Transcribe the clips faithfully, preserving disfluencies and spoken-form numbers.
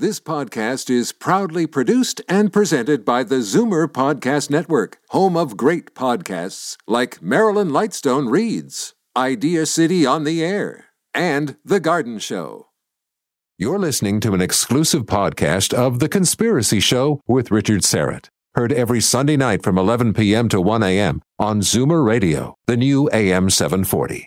This podcast is proudly produced and presented by the Zoomer Podcast Network, home of great podcasts like Marilyn Lightstone Reads, Idea City on the Air, and The Garden Show. You're listening to an exclusive podcast of The Conspiracy Show with Richard Syrett. Heard every Sunday night from eleven p.m. to one a.m. on Zoomer Radio, the new A M seven forty.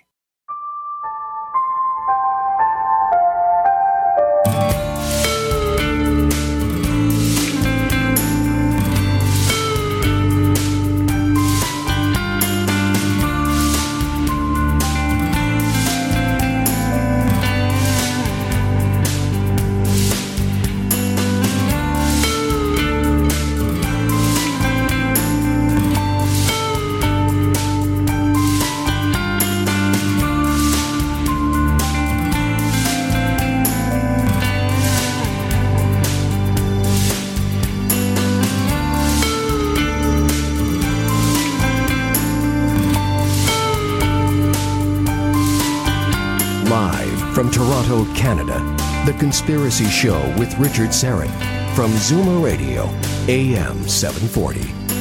From Toronto, Canada, The Conspiracy Show with Richard Syrett from Zoomer Radio, A M seven forty.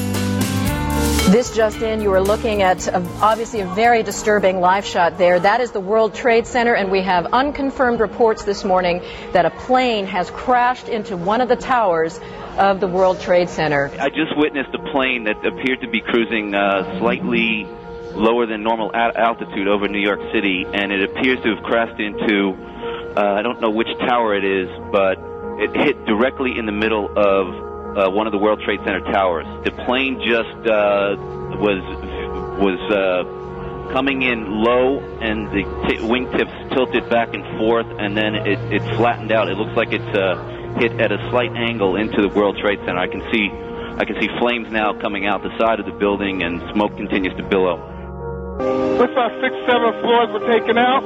This just in, you are looking at a, obviously a very disturbing live shot there. That is the World Trade Center, and we have unconfirmed reports this morning that a plane has crashed into one of the towers of the World Trade Center. I just witnessed a plane that appeared to be cruising uh, slightly lower than normal a- altitude over New York City, and it appears to have crashed into, uh, I don't know which tower it is, but it hit directly in the middle of uh, one of the World Trade Center towers. The plane just uh, was was uh, coming in low, and the t- wingtips tilted back and forth, and then it, it flattened out. It looks like it's uh, hit at a slight angle into the World Trade Center. I can see I can see flames now coming out the side of the building, and smoke continues to billow. Looks like six, seven floors were taken out,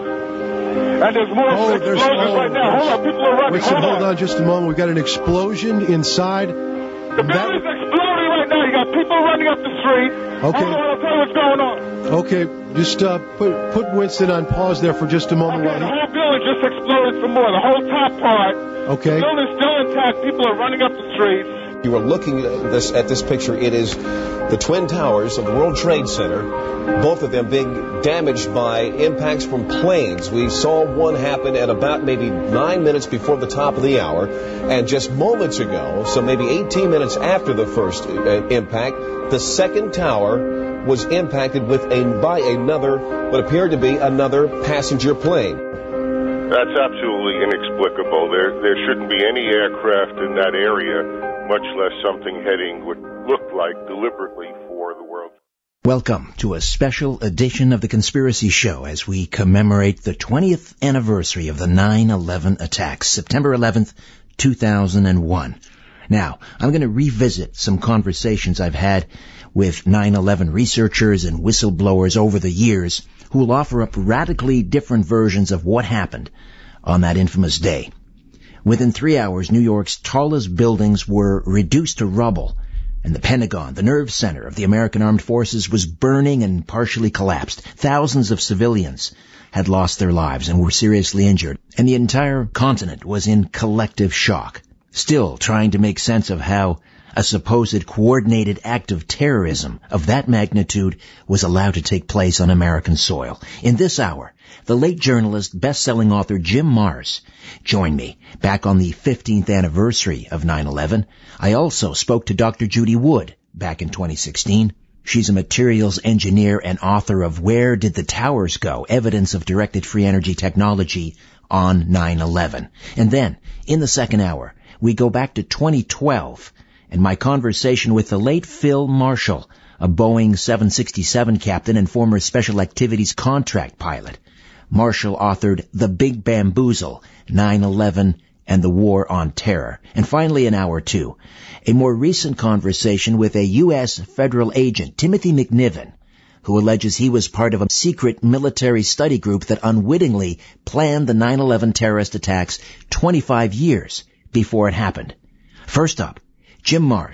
and there's more oh, explosions oh, right now. Hold on, people are running. Listen, hold, hold on. on just a moment. We've got an explosion inside. The building's that... exploding right now. You got people running up the street. Okay. Hold on, I'll tell you what's going on. Okay, just uh, put put Winston on pause there for just a moment. Okay, the whole building just exploded some more. The whole top part. Okay. The building's still intact. People are running up the streets. You are looking at this, at this picture. It is the Twin Towers of the World Trade Center, both of them being damaged by impacts from planes. We saw one happen at about maybe nine minutes before the top of the hour, and just moments ago, so maybe eighteen minutes after the first uh, impact, the second tower was impacted with a by another, what appeared to be another passenger plane. That's absolutely inexplicable. There, there shouldn't be any aircraft in that area, much less something heading what looked like deliberately for the world. Welcome to a special edition of The Conspiracy Show as we commemorate the twentieth anniversary of the nine eleven attacks, September eleventh, two thousand one. Now, I'm going to revisit some conversations I've had with nine eleven researchers and whistleblowers over the years who will offer up radically different versions of what happened on that infamous day. Within three hours, New York's tallest buildings were reduced to rubble, and the Pentagon, the nerve center of the American Armed Forces, was burning and partially collapsed. Thousands of civilians had lost their lives and were seriously injured, and the entire continent was in collective shock, still trying to make sense of how a supposed coordinated act of terrorism of that magnitude was allowed to take place on American soil. In this hour, the late journalist, best-selling author Jim Marrs joined me back on the fifteenth anniversary of nine eleven. I also spoke to Doctor Judy Wood back in twenty sixteen. She's a materials engineer and author of Where Did the Towers Go? Evidence of Directed Free Energy Technology on nine eleven. And then, in the second hour, we go back to twenty twelve and my conversation with the late Phil Marshall, a Boeing seven sixty-seven captain and former Special Activities contract pilot. Marshall authored The Big Bamboozle, nine eleven and the War on Terror. And finally, in hour two, a more recent conversation with a U S federal agent, Timothy McNiven, who alleges he was part of a secret military study group that unwittingly planned the nine eleven terrorist attacks twenty-five years before it happened. First up, Jim Marrs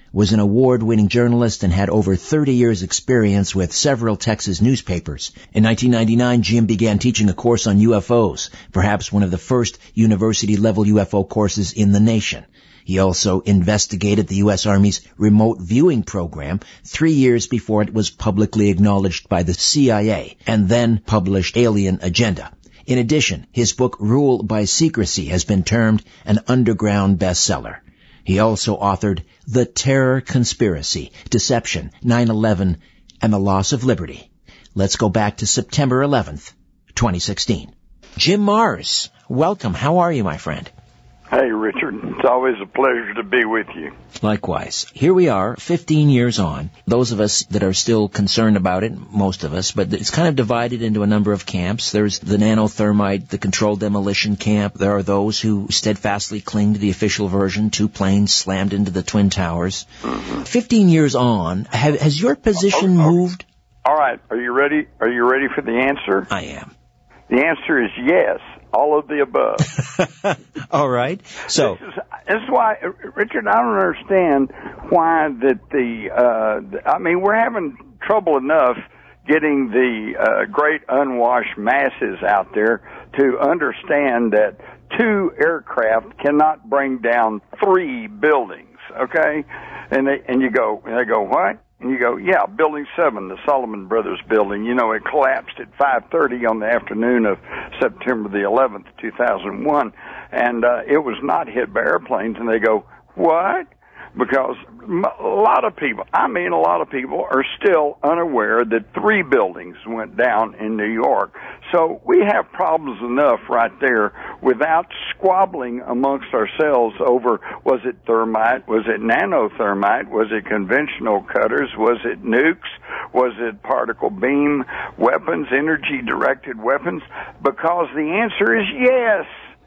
was an award-winning journalist and had over thirty years' experience with several Texas newspapers. In nineteen ninety-nine, Jim began teaching a course on U F Os, perhaps one of the first university-level U F O courses in the nation. He also investigated the U S Army's remote viewing program three years before it was publicly acknowledged by the C I A, and then published Alien Agenda. In addition, his book Rule by Secrecy has been termed an underground bestseller. He also authored The Terror Conspiracy, Deception, nine eleven, and the Loss of Liberty. Let's go back to September eleventh, twenty sixteen. Jim Marrs, welcome. How are you, my friend? Hey, Richard. It's always a pleasure to be with you. Likewise. Here we are, fifteen years on. Those of us that are still concerned about it, most of us, but it's kind of divided into a number of camps. There's the nanothermite, the controlled demolition camp. There are those who steadfastly cling to the official version, two planes slammed into the Twin Towers. Mm-hmm. fifteen years on, have, has your position oh, oh. moved? All right. Are you ready? Are you ready for the answer? I am. The answer is yes. All of the above. All right. So this is, this is why, Richard, I don't understand why that the. Uh, I mean, we're having trouble enough getting the uh, great unwashed masses out there to understand that two aircraft cannot bring down three buildings. Okay, and they and you go and they go what? And you go, yeah, Building seven, the Solomon Brothers building, you know, it collapsed at five thirty on the afternoon of September the eleventh, two thousand one, and uh, it was not hit by airplanes. And they go, what? Because a lot of people, I mean a lot of people, are still unaware that three buildings went down in New York. So we have problems enough right there without squabbling amongst ourselves over, was it thermite, was it nanothermite, was it conventional cutters, was it nukes, was it particle beam weapons, energy-directed weapons? Because the answer is yes.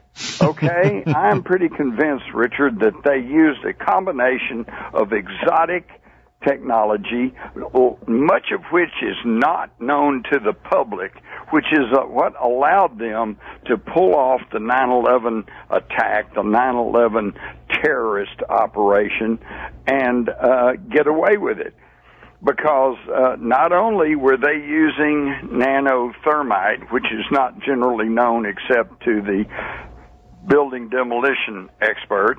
Okay, I'm pretty convinced, Richard, that they used a combination of exotic technology, much of which is not known to the public, which is uh, what allowed them to pull off the nine eleven attack, the nine eleven terrorist operation, and uh, get away with it. Because uh, not only were they using nanothermite, which is not generally known except to the building demolition experts,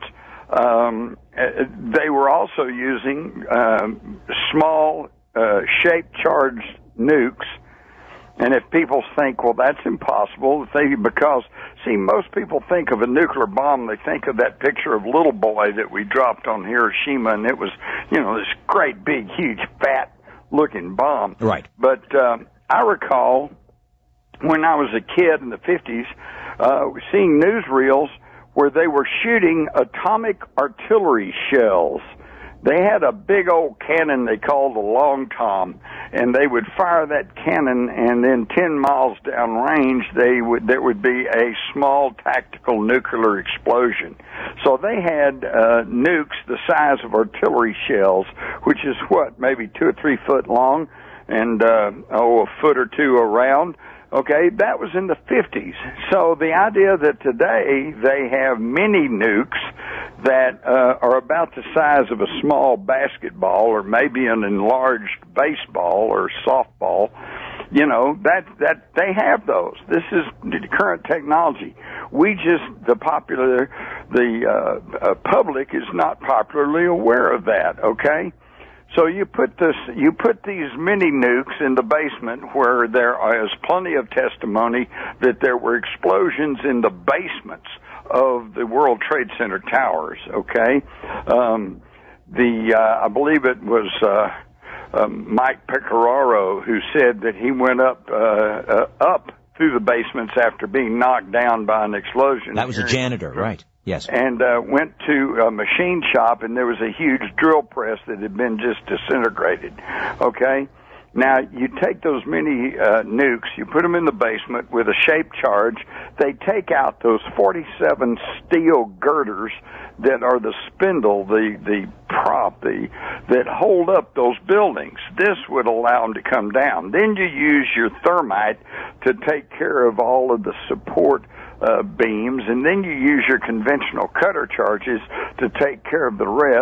um, they were also using um, small uh, shape-charged nukes. And if people think, well, that's impossible, they, because, see, most people think of a nuclear bomb, they think of that picture of Little Boy that we dropped on Hiroshima, and it was, you know, this great, big, huge, fat-looking bomb. Right. But um, I recall when I was a kid in the fifties, uh, seeing newsreels where they were shooting atomic artillery shells. They had a big old cannon they called a Long Tom, and they would fire that cannon, and then ten miles downrange, they would there would be a small tactical nuclear explosion. So they had uh, nukes the size of artillery shells, which is what, maybe two or three foot long, and uh, oh, a foot or two around. Okay, that was in the fifties. So the idea that today they have mini nukes that uh, are about the size of a small basketball or maybe an enlarged baseball or softball, you know, that that they have those. This is the current technology. We just, the popular, the uh, uh, public is not popularly aware of that, okay? So you put this, you put these mini nukes in the basement where there is plenty of testimony that there were explosions in the basements of the World Trade Center towers. Okay, um, the uh, I believe it was uh, uh, Mike Pecoraro who said that he went up uh, uh, up through the basements after being knocked down by an explosion. That was a janitor, right? Yes. And uh, went to a machine shop, and there was a huge drill press that had been just disintegrated. Okay? Now, you take those mini uh, nukes, you put them in the basement with a shape charge. They take out those forty-seven steel girders that are the spindle, the, the prop, the, that hold up those buildings. This would allow them to come down. Then you use your thermite to take care of all of the support Uh, beams, and then you use your conventional cutter charges to take care of the rest,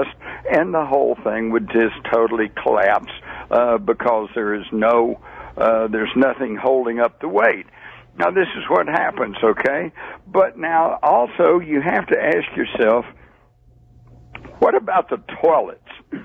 and the whole thing would just totally collapse uh, because there is no, uh, there's nothing holding up the weight. Now, this is what happens, okay? But now, also, you have to ask yourself, what about the toilets?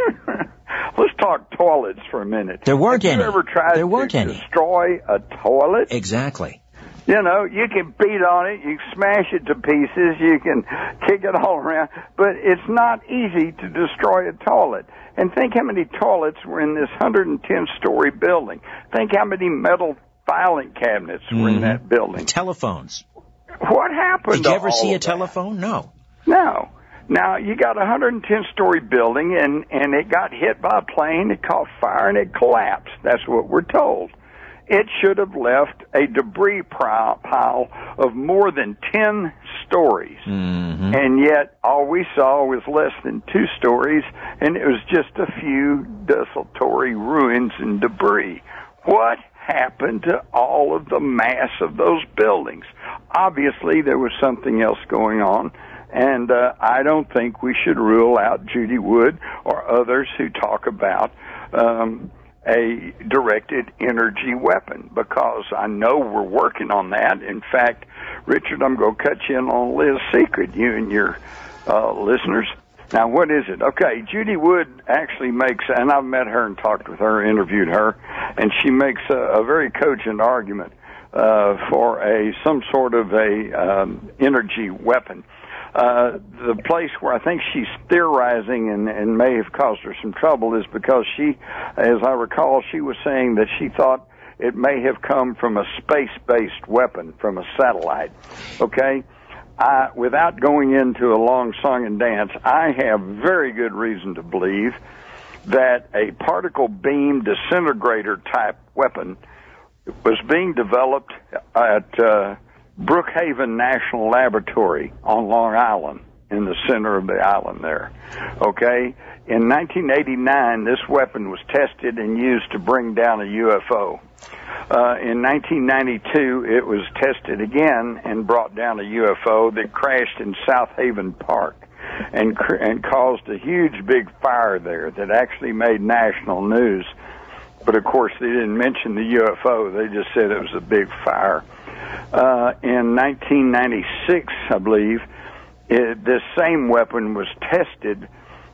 Let's talk toilets for a minute. There weren't have any. You ever tried there to weren't any. destroy a toilet? Exactly. You know, you can beat on it, you can smash it to pieces, you can kick it all around, but it's not easy to destroy a toilet. And think how many toilets were in this one hundred ten story building. Think how many metal filing cabinets were mm-hmm. in that building. Telephones. What happened Did you to ever all see a of that? telephone? No. No. Now, you got a one hundred ten story building, and, and it got hit by a plane, it caught fire, and it collapsed. That's what we're told. It should have left a debris pile of more than ten stories. Mm-hmm. And yet, all we saw was less than two stories, and it was just a few desultory ruins and debris. What happened to all of the mass of those buildings? Obviously, there was something else going on. And uh, I don't think we should rule out Judy Wood or others who talk about um, a directed energy weapon, because I know we're working on that. In fact, Richard, I'm going to cut you in on Liz's secret, you and your uh, listeners. Now, what is it? Okay, Judy Wood actually makes, and I've met her and talked with her, interviewed her, and she makes a, a very cogent argument uh, for a some sort of a um, energy weapon. Uh, the place where I think she's theorizing and, and may have caused her some trouble is because she, as I recall, she was saying that she thought it may have come from a space-based weapon, from a satellite. Okay? I, without going into a long song and dance, I have very good reason to believe that a particle beam disintegrator type weapon was being developed at uh, Brookhaven National Laboratory on Long Island, in the center of the island there. Okay? In nineteen eighty-nine, this weapon was tested and used to bring down a U F O. Uh, in nineteen ninety-two, it was tested again and brought down a U F O that crashed in South Haven Park and, and caused a huge big fire there that actually made national news. But, of course, they didn't mention the U F O. They just said it was a big fire. Uh, in nineteen ninety-six, I believe, it, this same weapon was tested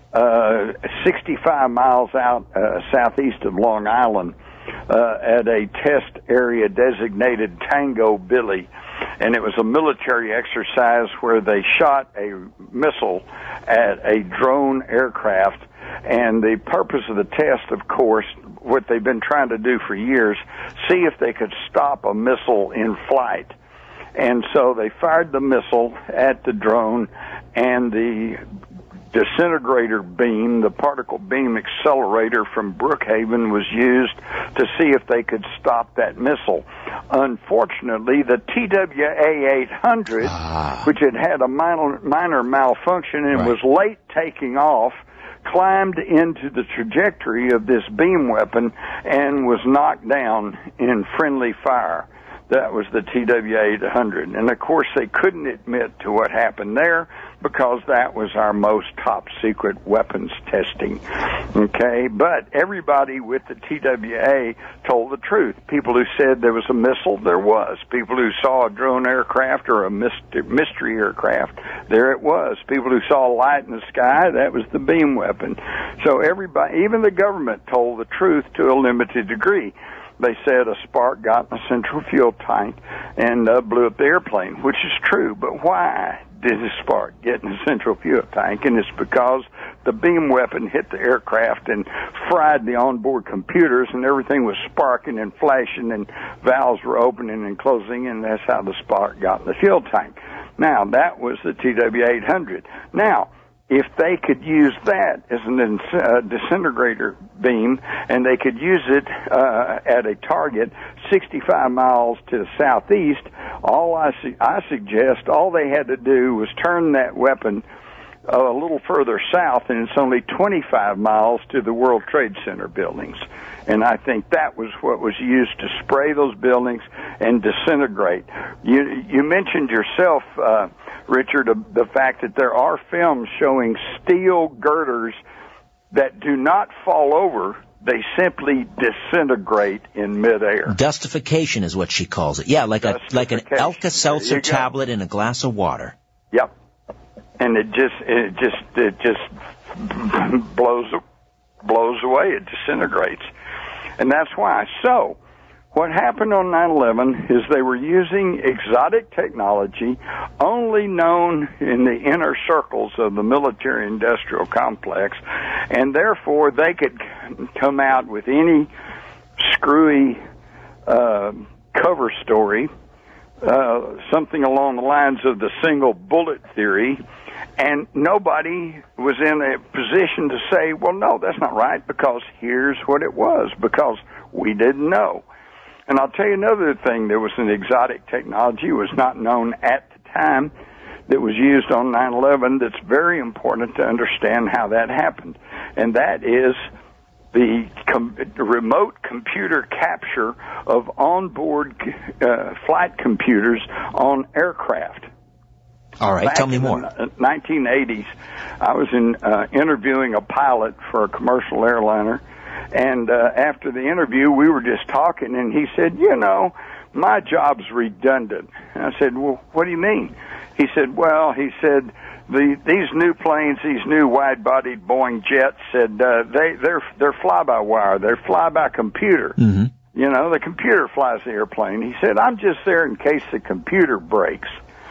uh, sixty-five miles out uh, southeast of Long Island uh, at a test area designated Tango Billy. And it was a military exercise where they shot a missile at a drone aircraft. And the purpose of the test, of course, what they've been trying to do for years, see if they could stop a missile in flight. And so they fired the missile at the drone, and the disintegrator beam, the particle beam accelerator from Brookhaven, was used to see if they could stop that missile. Unfortunately, the T W A eight hundred, ah. which had had a minor, minor malfunction and right. was late taking off, climbed into the trajectory of this beam weapon and was knocked down in friendly fire. That was the T W A eight hundred. And, of course, they couldn't admit to what happened there because that was our most top-secret weapons testing. Okay? But everybody with the T W A told the truth. People who said there was a missile, there was. People who saw a drone aircraft or a mystery aircraft, there it was. People who saw a light in the sky, that was the beam weapon. So everybody, even the government, told the truth to a limited degree. They said a spark got in a central fuel tank and uh, blew up the airplane, which is true. But why did the spark get in the central fuel tank? And it's because the beam weapon hit the aircraft and fried the onboard computers, and everything was sparking and flashing, and valves were opening and closing, and that's how the spark got in the fuel tank. Now, that was the T W eight hundred. Now, if they could use that as a uh, disintegrator beam, and they could use it uh, at a target sixty-five miles to the southeast, all I, su- I suggest all they had to do was turn that weapon uh, a little further south, and it's only twenty-five miles to the World Trade Center buildings. And I think that was what was used to spray those buildings and disintegrate. You, you mentioned yourself, uh, Richard, the fact that there are films showing steel girders that do not fall over. They simply disintegrate in midair. Dustification is what she calls it. Yeah, like a like an Alka-Seltzer tablet in a glass of water. Yep. And it just it just it just blows blows away. It disintegrates, and that's why. So, what happened on nine eleven is they were using exotic technology only known in the inner circles of the military-industrial complex, and therefore they could come out with any screwy uh, cover story, uh, something along the lines of the single bullet theory, and nobody was in a position to say, well, no, that's not right, because here's what it was, because we didn't know. And I'll tell you another thing. There was an exotic technology, was not known at the time, that was used on nine eleven that's very important to understand how that happened. And that is the com- remote computer capture of onboard uh, flight computers on aircraft. All right, Back tell me in more. the nineteen eighties, I was in uh, interviewing a pilot for a commercial airliner. And uh, after the interview, we were just talking, and he said, you know, my job's redundant. And I said, well, what do you mean? He said, well, he said, the, these new planes, these new wide-bodied Boeing jets, said uh, they, they're, they're fly-by-wire. They're fly-by-computer. Mm-hmm. You know, the computer flies the airplane. He said, I'm just there in case the computer breaks.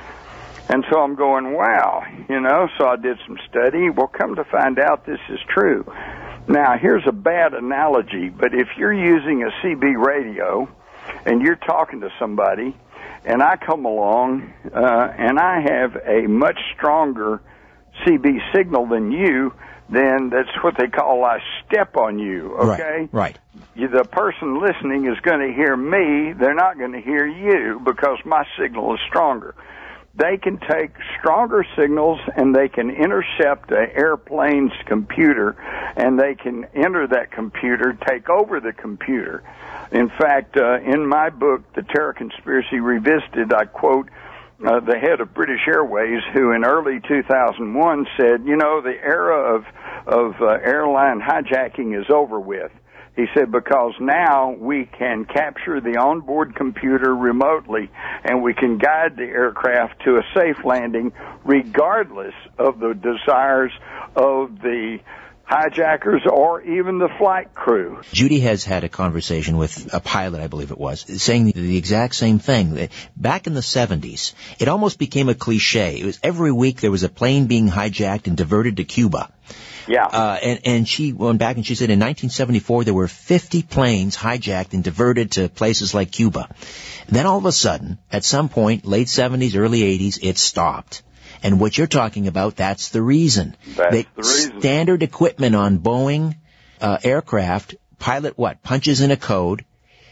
And so I'm going, wow, you know, so I did some study. Well, come to find out this is true. Now, here's a bad analogy, but if you're using a C B radio and you're talking to somebody, and I come along uh, and I have a much stronger C B signal than you, then that's what they call I step on you, okay? Right, right. You, the person listening is going to hear me. They're not going to hear you because my signal is stronger. They can take stronger signals and they can intercept an airplane's computer, and they can enter that computer, take over the computer. In fact, uh, in my book, The Terror Conspiracy Revisited, I quote uh, the head of British Airways, who in early two thousand one said, you know, the era of, of uh, airline hijacking is over with. He said, because now we can capture the onboard computer remotely, and we can guide the aircraft to a safe landing regardless of the desires of the hijackers or even the flight crew. Judy has had a conversation with a pilot, I believe it was, saying the, the exact same thing. Back in the seventies, it almost became a cliche. It was every week there was a plane being hijacked and diverted to Cuba. Yeah. Uh, and, and she went back and she said in nineteen seventy-four there were fifty planes hijacked and diverted to places like Cuba. Then all of a sudden, at some point, late seventies, early eighties, it stopped. And what you're talking about, that's the reason. That's they, the reason. Standard equipment on Boeing uh, aircraft, pilot what? Punches in a code,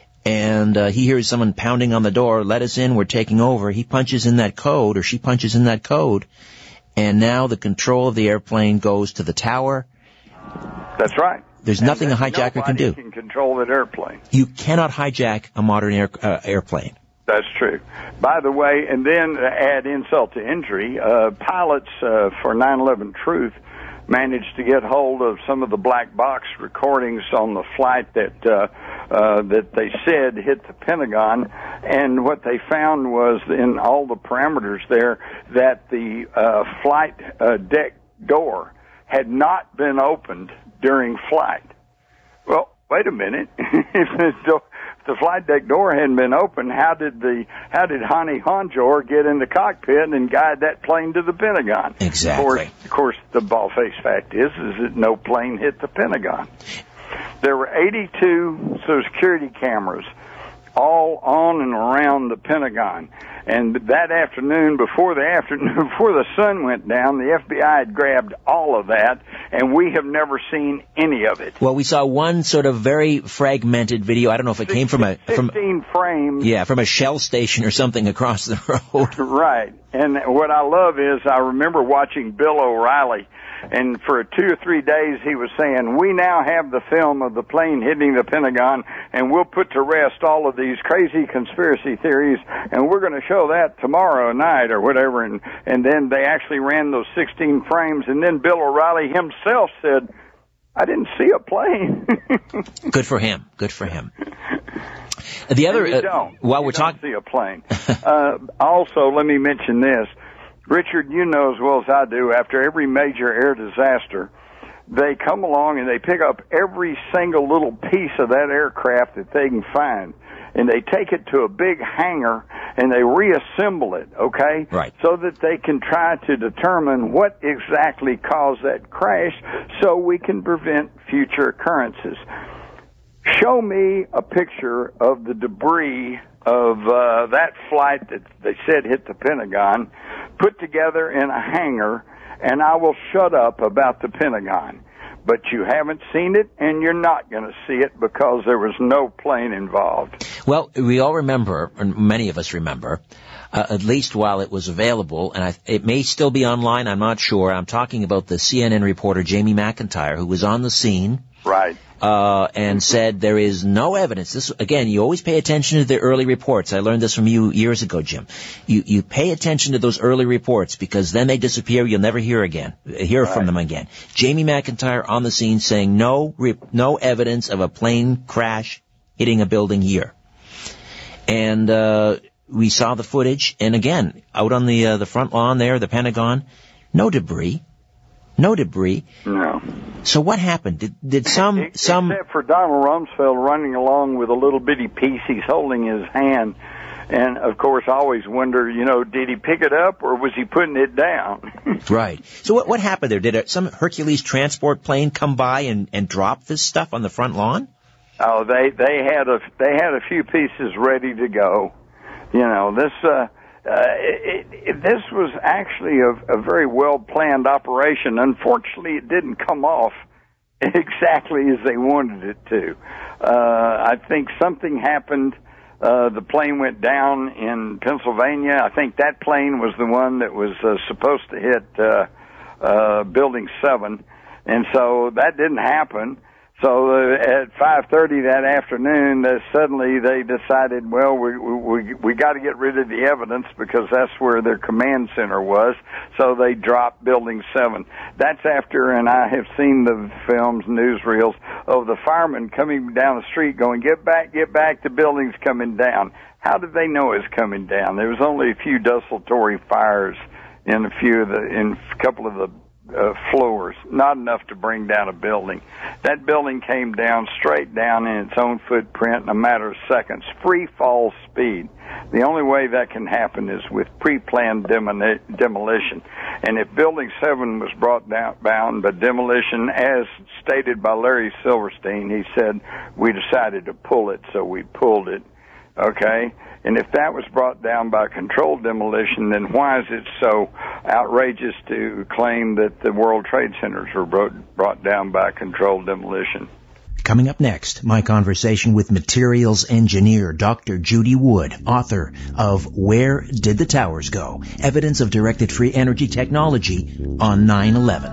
and uh, he hears someone pounding on the door, let us in, we're taking over. He punches in that code, or she punches in that code, and now the control of the airplane goes to the tower. That's right. There's and nothing a hijacker can do. Nobody can control that airplane. You cannot hijack a modern air, uh, airplane. That's true. By the way, and then to add insult to injury, uh, pilots uh, for nine eleven Truth managed to get hold of some of the black box recordings on the flight that uh, uh, that they said hit the Pentagon, and what they found was in all the parameters there that the uh, flight uh, deck door had not been opened during flight. Well, wait a minute. if the door the flight deck door hadn't been open, how did the how did Hani Hanjour get in the cockpit and guide that plane to the Pentagon? Exactly. Of course, of course the bald-faced fact is, is that no plane hit the Pentagon. There were eighty-two Social Security cameras all on and around the Pentagon. And that afternoon, before the afternoon, before the sun went down, the F B I had grabbed all of that, and we have never seen any of it. Well, we saw one sort of very fragmented video. I don't know if it came from a from fifteen frames. Yeah, from a Shell station or something across the road. Right. And what I love is I remember watching Bill O'Reilly, and for two or three days he was saying, we now have the film of the plane hitting the Pentagon, and we'll put to rest all of these crazy conspiracy theories, and we're going to show that tomorrow night or whatever. And, and then they actually ran those sixteen frames, and then Bill O'Reilly himself said, I didn't see a plane. Good for him. Good for him. The other, and you don't. Uh, while you we're talking, see a plane. uh, also, let me mention this, Richard. You know as well as I do. After every major air disaster, they come along and they pick up every single little piece of that aircraft that they can find, and they take it to a big hangar and they reassemble it. Okay, right. So that they can try to determine what exactly caused that crash, so we can prevent future occurrences. Show me a picture of the debris of uh, that flight that they said hit the Pentagon, put together in a hangar, and I will shut up about the Pentagon. But you haven't seen it, and you're not going to see it because there was no plane involved. Well, we all remember, or many of us remember, uh, at least while it was available, and I, it may still be online, I'm not sure. I'm talking about the C N N reporter Jamie McIntyre, who was on the scene. Right. Uh, and said there is no evidence. This, again, you always pay attention to the early reports. I learned this from you years ago, Jim. You, you pay attention to those early reports because then they disappear. You'll never hear again, hear right. from them again. Jamie McIntyre on the scene saying no, no evidence of a plane crash hitting a building here. And, uh, we saw the footage. And again, out on the, uh, the front lawn there, the Pentagon, no debris. No debris. No. So what happened? Did, did some, Except some... Except for Donald Rumsfeld running along with a little bitty piece he's holding in his hand. And, of course, I always wonder, you know, did he pick it up or was he putting it down? Right. So what, what happened there? Did a, some Hercules transport plane come by and, and drop this stuff on the front lawn? Oh, they, they had a, they had a few pieces ready to go. You know, this, uh, Uh, it, it, this was actually a, a very well-planned operation. Unfortunately, it didn't come off exactly as they wanted it to. Uh, I think something happened. Uh, the plane went down in Pennsylvania. I think that plane was the one that was uh, supposed to hit uh, uh, Building seven, and so that didn't happen. So uh, at five thirty that afternoon, uh, suddenly they decided, well, we we we got to get rid of the evidence because that's where their command center was. So they dropped Building seven. That's after, and I have seen the films, newsreels of the firemen coming down the street, going, "Get back, get back! The building's coming down." How did they know it's coming down? There was only a few desultory fires in a few of the in a couple of the Uh, floors, not enough to bring down a building. That building came down straight down in its own footprint in a matter of seconds, free fall speed. The only way that can happen is with pre-planned demoli- demolition. And if Building seven was brought down bound by demolition, as stated by Larry Silverstein, he said, we decided to pull it, so we pulled it. Okay? And if that was brought down by controlled demolition, then why is it so outrageous to claim that the World Trade Centers were brought, brought down by controlled demolition? Coming up next, my conversation with materials engineer Doctor Judy Wood, author of Where Did the Towers Go? Evidence of Directed Free Energy Technology on nine eleven.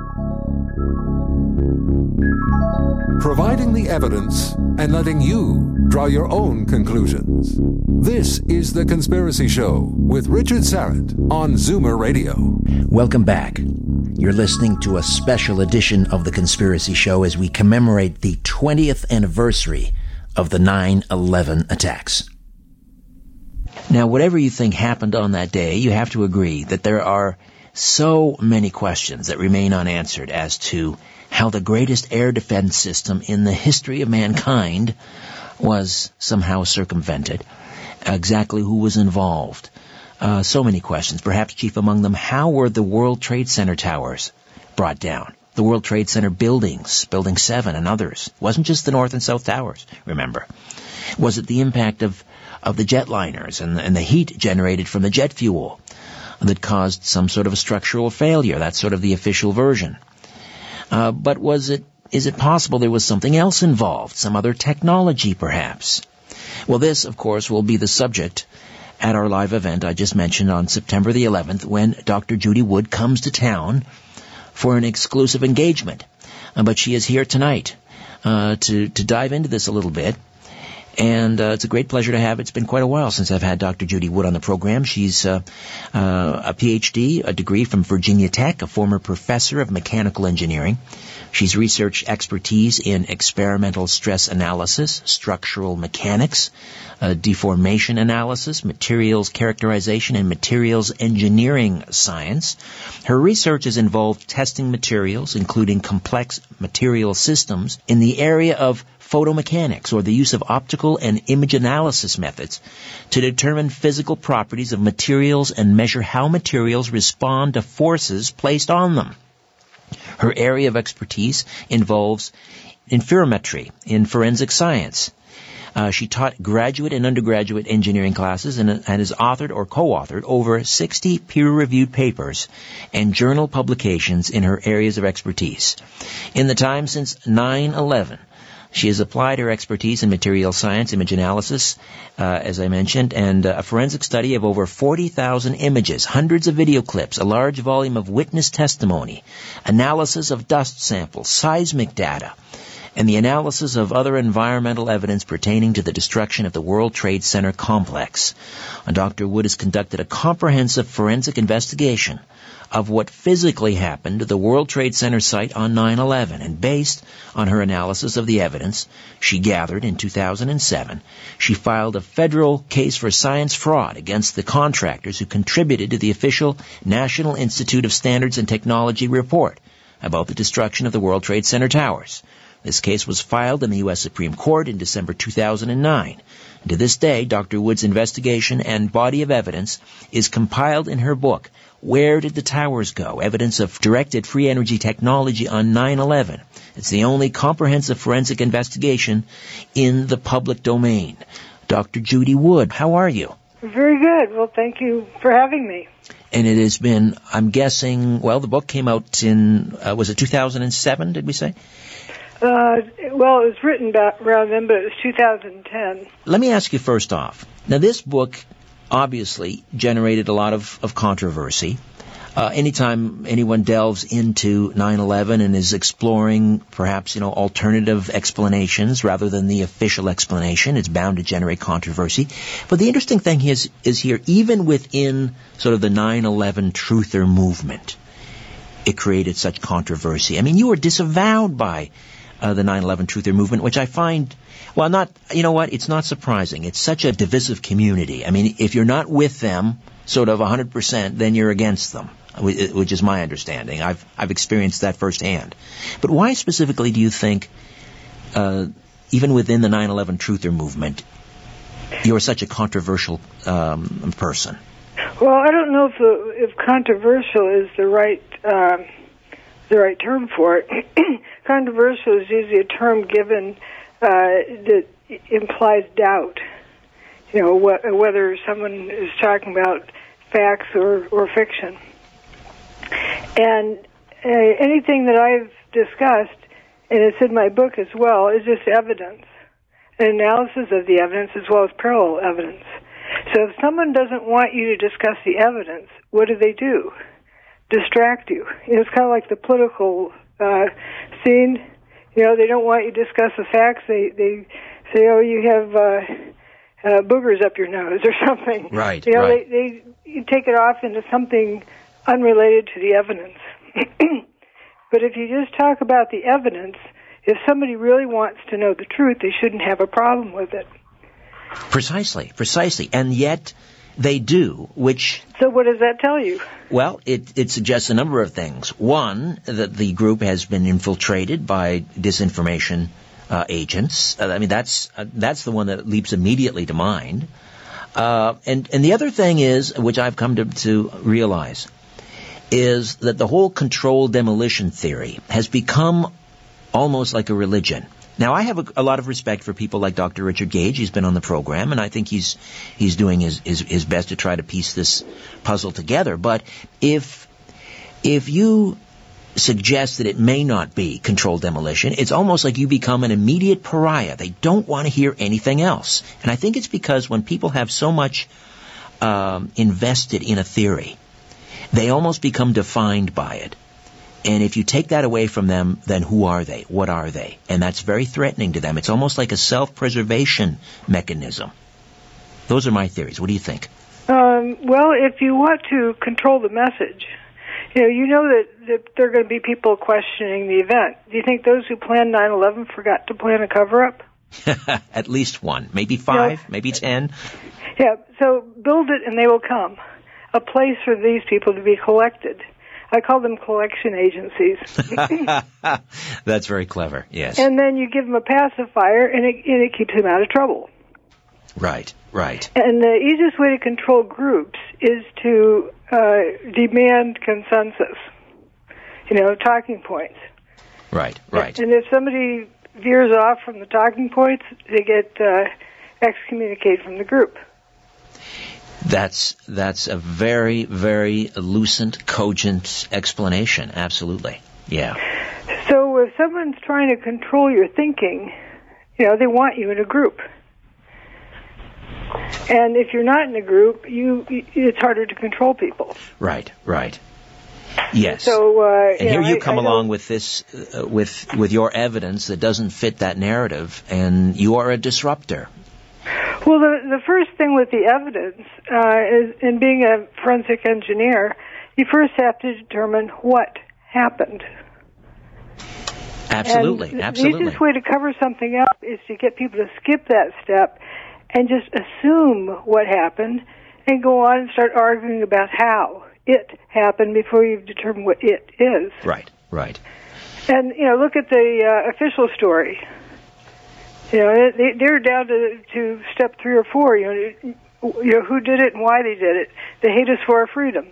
Providing the evidence and letting you draw your own conclusions. This is The Conspiracy Show with Richard Syrett on Zoomer Radio. Welcome back. You're listening to a special edition of The Conspiracy Show as we commemorate the twentieth anniversary of the nine eleven attacks. Now, whatever you think happened on that day, you have to agree that there are so many questions that remain unanswered as to how the greatest air defense system in the history of mankind was somehow circumvented, exactly who was involved. Uh, so many questions, perhaps chief among them, how were the World Trade Center towers brought down? The World Trade Center buildings, Building seven and others. It wasn't just the North and South Towers, remember. Was it the impact of, of the jetliners and, and the heat generated from the jet fuel that caused some sort of a structural failure? That's sort of the official version. Uh, but was it, is it possible there was something else involved, some other technology perhaps? Well, this, of course, will be the subject at our live event I just mentioned on September the eleventh when Doctor Judy Wood comes to town for an exclusive engagement. Uh, but she is here tonight uh, to, to dive into this a little bit And uh, it's a great pleasure to have. It's been quite a while since I've had Doctor Judy Wood on the program. She's uh, uh, a P H D, a degree from Virginia Tech, a former professor of mechanical engineering. She's research expertise in experimental stress analysis, structural mechanics, uh, deformation analysis, materials characterization, and materials engineering science. Her research has involved testing materials, including complex material systems, in the area of photomechanics, or the use of optical and image analysis methods to determine physical properties of materials and measure how materials respond to forces placed on them. Her area of expertise involves interferometry in forensic science. Uh, she taught graduate and undergraduate engineering classes and, and has authored or co-authored over sixty peer-reviewed papers and journal publications in her areas of expertise. In the time since nine eleven, she has applied her expertise in material science, image analysis, uh, as I mentioned, and uh, a forensic study of over forty thousand images, hundreds of video clips, a large volume of witness testimony, analysis of dust samples, seismic data, and the analysis of other environmental evidence pertaining to the destruction of the World Trade Center complex. And Doctor Wood has conducted a comprehensive forensic investigation of what physically happened to the World Trade Center site on nine eleven, and based on her analysis of the evidence she gathered in two thousand seven, she filed a federal case for science fraud against the contractors who contributed to the official National Institute of Standards and Technology report about the destruction of the World Trade Center towers. This case was filed in the U S Supreme Court in December two thousand nine. And to this day, Doctor Wood's investigation and body of evidence is compiled in her book, Where Did the Towers Go? Evidence of Directed Free Energy Technology on nine eleven. It's the only comprehensive forensic investigation in the public domain. Doctor Judy Wood, how are you? Very good. Well, thank you for having me. And it has been, I'm guessing, well, the book came out in, uh, was it two thousand seven, did we say? Uh, well, it was written about around then, but it was two thousand ten. Let me ask you first off. Now, this book obviously generated a lot of, of controversy. Uh, anytime anyone delves into nine eleven and is exploring perhaps, you know, alternative explanations rather than the official explanation, it's bound to generate controversy. But the interesting thing is, is here, even within sort of the nine eleven truther movement, it created such controversy. I mean, you were disavowed by uh, the nine eleven truther movement, which I find, well, not, you know what, it's not surprising. It's such a divisive community. I mean, if you're not with them sort of one hundred percent, then you're against them, which is my understanding. I've I've experienced that firsthand. But why specifically do you think, uh, even within the nine eleven truther movement, you're such a controversial um, person? Well, I don't know if the, if controversial is the right um, the right term for it. Controversial is usually a term given uh, that implies doubt. You know, wh- whether someone is talking about facts or, or fiction. And uh, anything that I've discussed, and it's in my book as well, is just evidence, an analysis of the evidence as well as parallel evidence. So if someone doesn't want you to discuss the evidence, what do they do? Distract you. You know, it's kind of like the political uh, scene. You know, they don't want you to discuss the facts. They they say, oh, you have uh, uh, boogers up your nose or something. Right, You know, right. they, they you take it off into something unrelated to the evidence. But if you just talk about the evidence, if somebody really wants to know the truth, they shouldn't have a problem with it. Precisely, precisely. And yet they do, which... So what does that tell you? Well, it, it suggests a number of things. One, that the group has been infiltrated by disinformation uh, agents. Uh, I mean, that's uh, that's the one that leaps immediately to mind. Uh, and, and the other thing is, which I've come to, to realize, is that the whole controlled demolition theory has become almost like a religion. Now, I have a, a lot of respect for people like Doctor Richard Gage. He's been on the program, and I think he's he's doing his, his, his best to try to piece this puzzle together. But if if you suggest that it may not be controlled demolition, it's almost like you become an immediate pariah. They don't want to hear anything else. And I think it's because when people have so much um, invested in a theory, they almost become defined by it. And if you take that away from them, then who are they? What are they? And that's very threatening to them. It's almost like a self-preservation mechanism. Those are my theories. What do you think? Um, well, if you want to control the message, you know, you know that, that there are going to be people questioning the event. Do you think those who planned nine eleven forgot to plan a cover-up? At least one. Maybe five, yeah. Maybe ten. Yeah, so build it and they will come. A place for these people to be collected. I call them collection agencies. That's very clever, yes. And then you give them a pacifier, and it, and it keeps them out of trouble. Right, right. And the easiest way to control groups is to uh, demand consensus, you know, talking points. Right, right. And if somebody veers off from the talking points, they get uh, excommunicated from the group. That's that's a very, very lucent, cogent explanation. Absolutely. Yeah. So if someone's trying to control your thinking, you know, they want you in a group. And if you're not in a group, you it's harder to control people. Right, right. Yes. So, uh, and here know, you I, come I along with this, uh, with with your evidence that doesn't fit that narrative, and you are a disruptor. Well, the the first thing with the evidence uh, is, in being a forensic engineer, you first have to determine what happened. Absolutely, and absolutely. The easiest way to cover something up is to get people to skip that step and just assume what happened and go on and start arguing about how it happened before you've determined what it is. Right, right. And, you know, look at the uh, official story. You know, they, they're down to, to step three or four. You know, you know, who did it and why they did it. They hate us for our freedoms.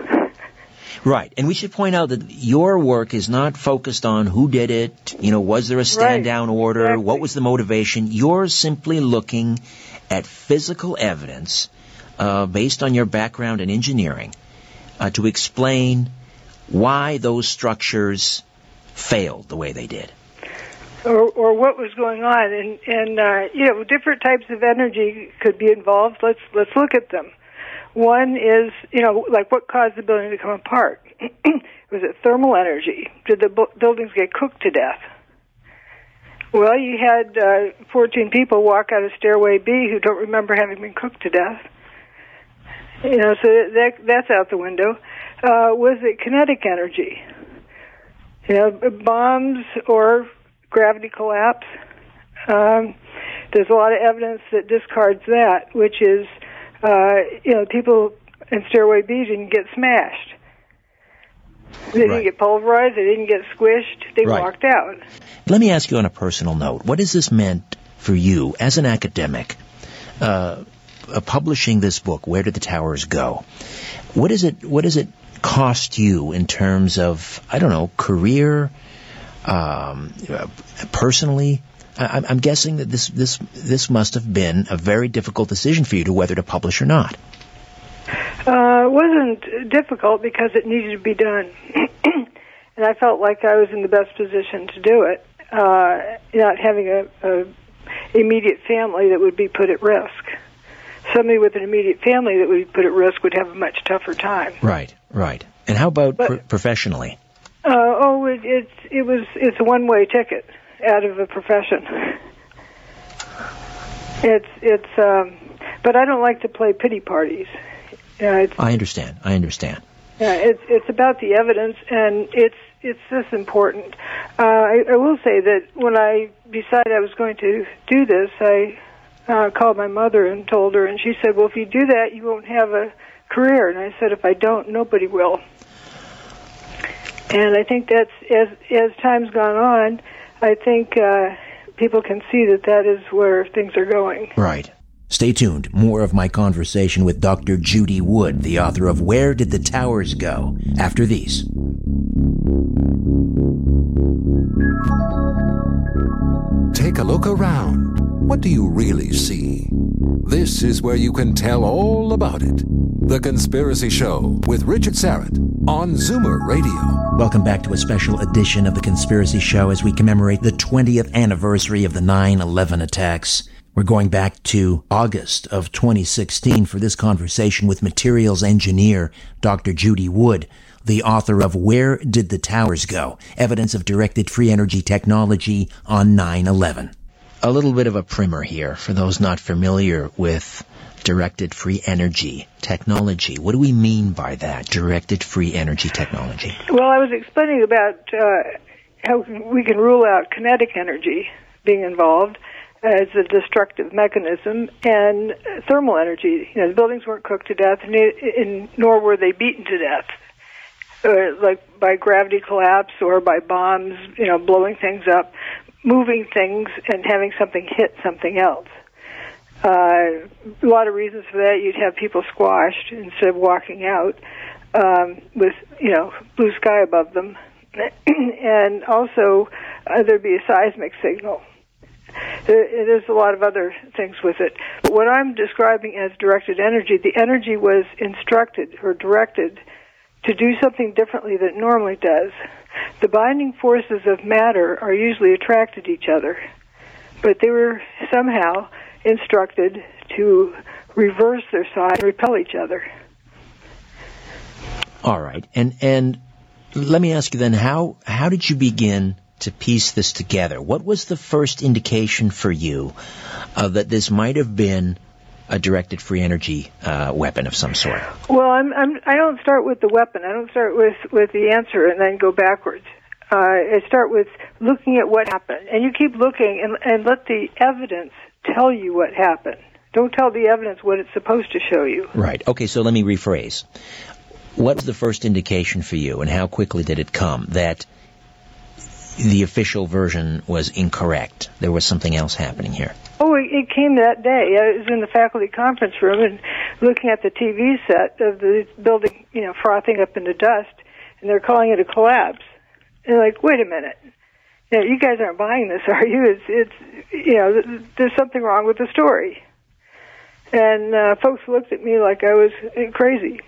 Right, and we should point out that your work is not focused on who did it, you know, was there a stand-down right. order, exactly. What was the motivation. You're simply looking at physical evidence uh, based on your background in engineering uh, to explain why those structures failed the way they did. Or, or what was going on, and, and uh, you know, different types of energy could be involved. Let's let's look at them. One is, you know, like what caused the building to come apart? Was it thermal energy? Did the bu- buildings get cooked to death? Well, you had uh, fourteen people walk out of stairway B who don't remember having been cooked to death. You know, so that that's out the window. Uh, was it kinetic energy? You know, bombs or gravity collapse. Um, there's a lot of evidence that discards that, which is, uh, you know, people in Stairway B didn't get smashed. They didn't right. get pulverized. They didn't get squished. They right. walked out. Let me ask you on a personal note. What has this meant for you as an academic, uh, uh, publishing this book, Where Did the Towers Go? What is it, what does it cost you in terms of, I don't know, career, Um, personally? I, I'm guessing that this, this this must have been a very difficult decision for you to whether to publish or not. Uh, it wasn't difficult because it needed to be done. And I felt like I was in the best position to do it, uh, not having a, a immediate family that would be put at risk. Somebody with an immediate family that would be put at risk would have a much tougher time. Right, right. And how about but, pro- professionally? Uh, oh, it, it's it was it's a one-way ticket out of the profession. It's it's, um, but I don't like to play pity parties. Uh, it's, I understand. I understand. Yeah, it's it's about the evidence, and it's it's this important. Uh, I, I will say that when I decided I was going to do this, I uh, called my mother and told her, and she said, "Well, if you do that, you won't have a career." And I said, "If I don't, nobody will." And I think that's, as as time's gone on, I think uh, people can see that that is where things are going. Right. Stay tuned. More of my conversation with Doctor Judy Wood, the author of Where Did the Towers Go? After these. Take a look around. What do you really see? This is where you can tell all about it. The Conspiracy Show with Richard Syrett on Zoomer Radio. Welcome back to a special edition of The Conspiracy Show as we commemorate the twentieth anniversary of the nine eleven attacks. We're going back to August of twenty sixteen for this conversation with materials engineer Doctor Judy Wood, the author of Where Did the Towers Go? Evidence of Directed Free Energy Technology on nine eleven. A little bit of a primer here for those not familiar with directed free energy technology. What do we mean by that, directed free energy technology? Well, I was explaining about uh, how we can rule out kinetic energy being involved as a destructive mechanism, and thermal energy. You know, the buildings weren't cooked to death, and, and nor were they beaten to death, uh, like by gravity collapse or by bombs, you know, blowing things up, moving things, and having something hit something else. Uh, a lot of reasons for that. You'd have people squashed instead of walking out um, with, you know, blue sky above them. And also, uh, there'd be a seismic signal. There, there's a lot of other things with it. But what I'm describing as directed energy, the energy was instructed or directed to do something differently than it normally does. The binding forces of matter are usually attracted to each other, but they were somehow instructed to reverse their sign and repel each other. All right. And and let me ask you then, how how did you begin to piece this together? What was the first indication for you uh, that this might have been a directed free energy uh, weapon of some sort? Well, I'm, I'm, I don't start with the weapon. I don't start with, with the answer and then go backwards. Uh, I start with looking at what happened. And you keep looking and, and let the evidence tell you what happened. Don't tell the evidence what it's supposed to show you. Right. Okay, so let me rephrase. What was the first indication for you, and how quickly did it come, that the official version was incorrect? There was something else happening here. Oh, it, it came that day. I was in the faculty conference room and looking at the T V set of the building, you know, frothing up into dust, and they're calling it a collapse. And they're like, wait a minute. You know, you guys aren't buying this, are you? It's, it's, you know, there's something wrong with the story. And uh, folks looked at me like I was crazy.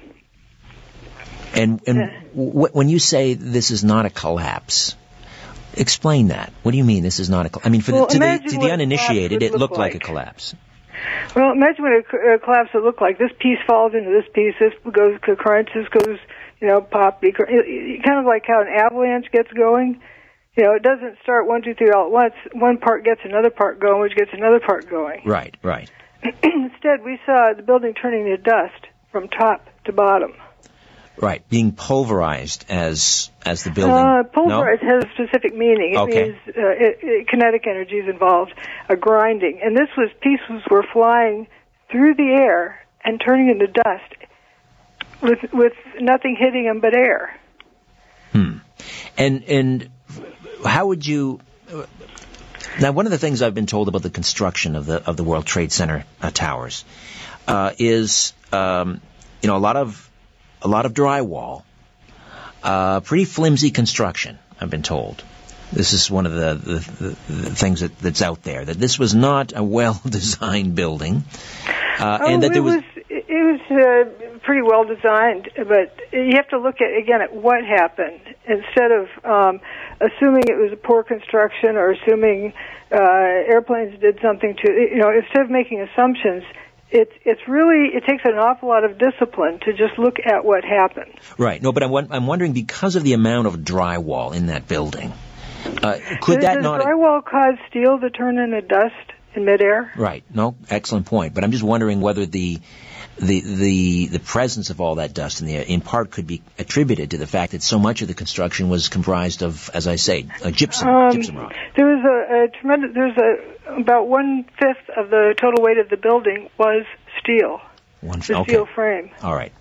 And and yeah. w- when you say this is not a collapse, explain that. What do you mean this is not a collapse? I mean, for well, the, to the, to the uninitiated, it looked like. like a collapse. Well, imagine what a, a collapse would look like. This piece falls into this piece. This goes to crunch. This goes, you know, pop. Kind of like how an avalanche gets going. You know, it doesn't start one, two, three all at once. One part gets another part going, which gets another part going. Right, right. Instead, we saw the building turning to dust from top to bottom. Right, being pulverized as as the building. Uh, pulverized no? has a specific meaning. It okay. means uh, it, it, kinetic energy is involved, a grinding. And this was pieces were flying through the air and turning into dust with with nothing hitting them but air. Hmm. And and how would you? Now, one of the things I've been told about the construction of the of the World Trade Center uh, towers uh, is, um, you know, a lot of a lot of drywall, uh, pretty flimsy construction. I've been told. This is one of the, the, the, the things that, that's out there, that this was not a well-designed building, uh, oh, and that there was, was it was uh, pretty well designed, but you have to look at again at what happened instead of um, assuming it was a poor construction or assuming uh, airplanes did something to, you know, instead of making assumptions. It's it's really, it takes an awful lot of discipline to just look at what happened. Right. No, but I'm I'm wondering, because of the amount of drywall in that building, uh, could does, that does not... Does drywall cause steel to turn into dust in midair? Right. No, excellent point. But I'm just wondering whether the the the the presence of all that dust in the air, in part, could be attributed to the fact that so much of the construction was comprised of, as I say, a gypsum um, gypsum rock. There was a, a tremendous. There's a about one fifth of the total weight of the building was steel. One the okay. steel frame. All right.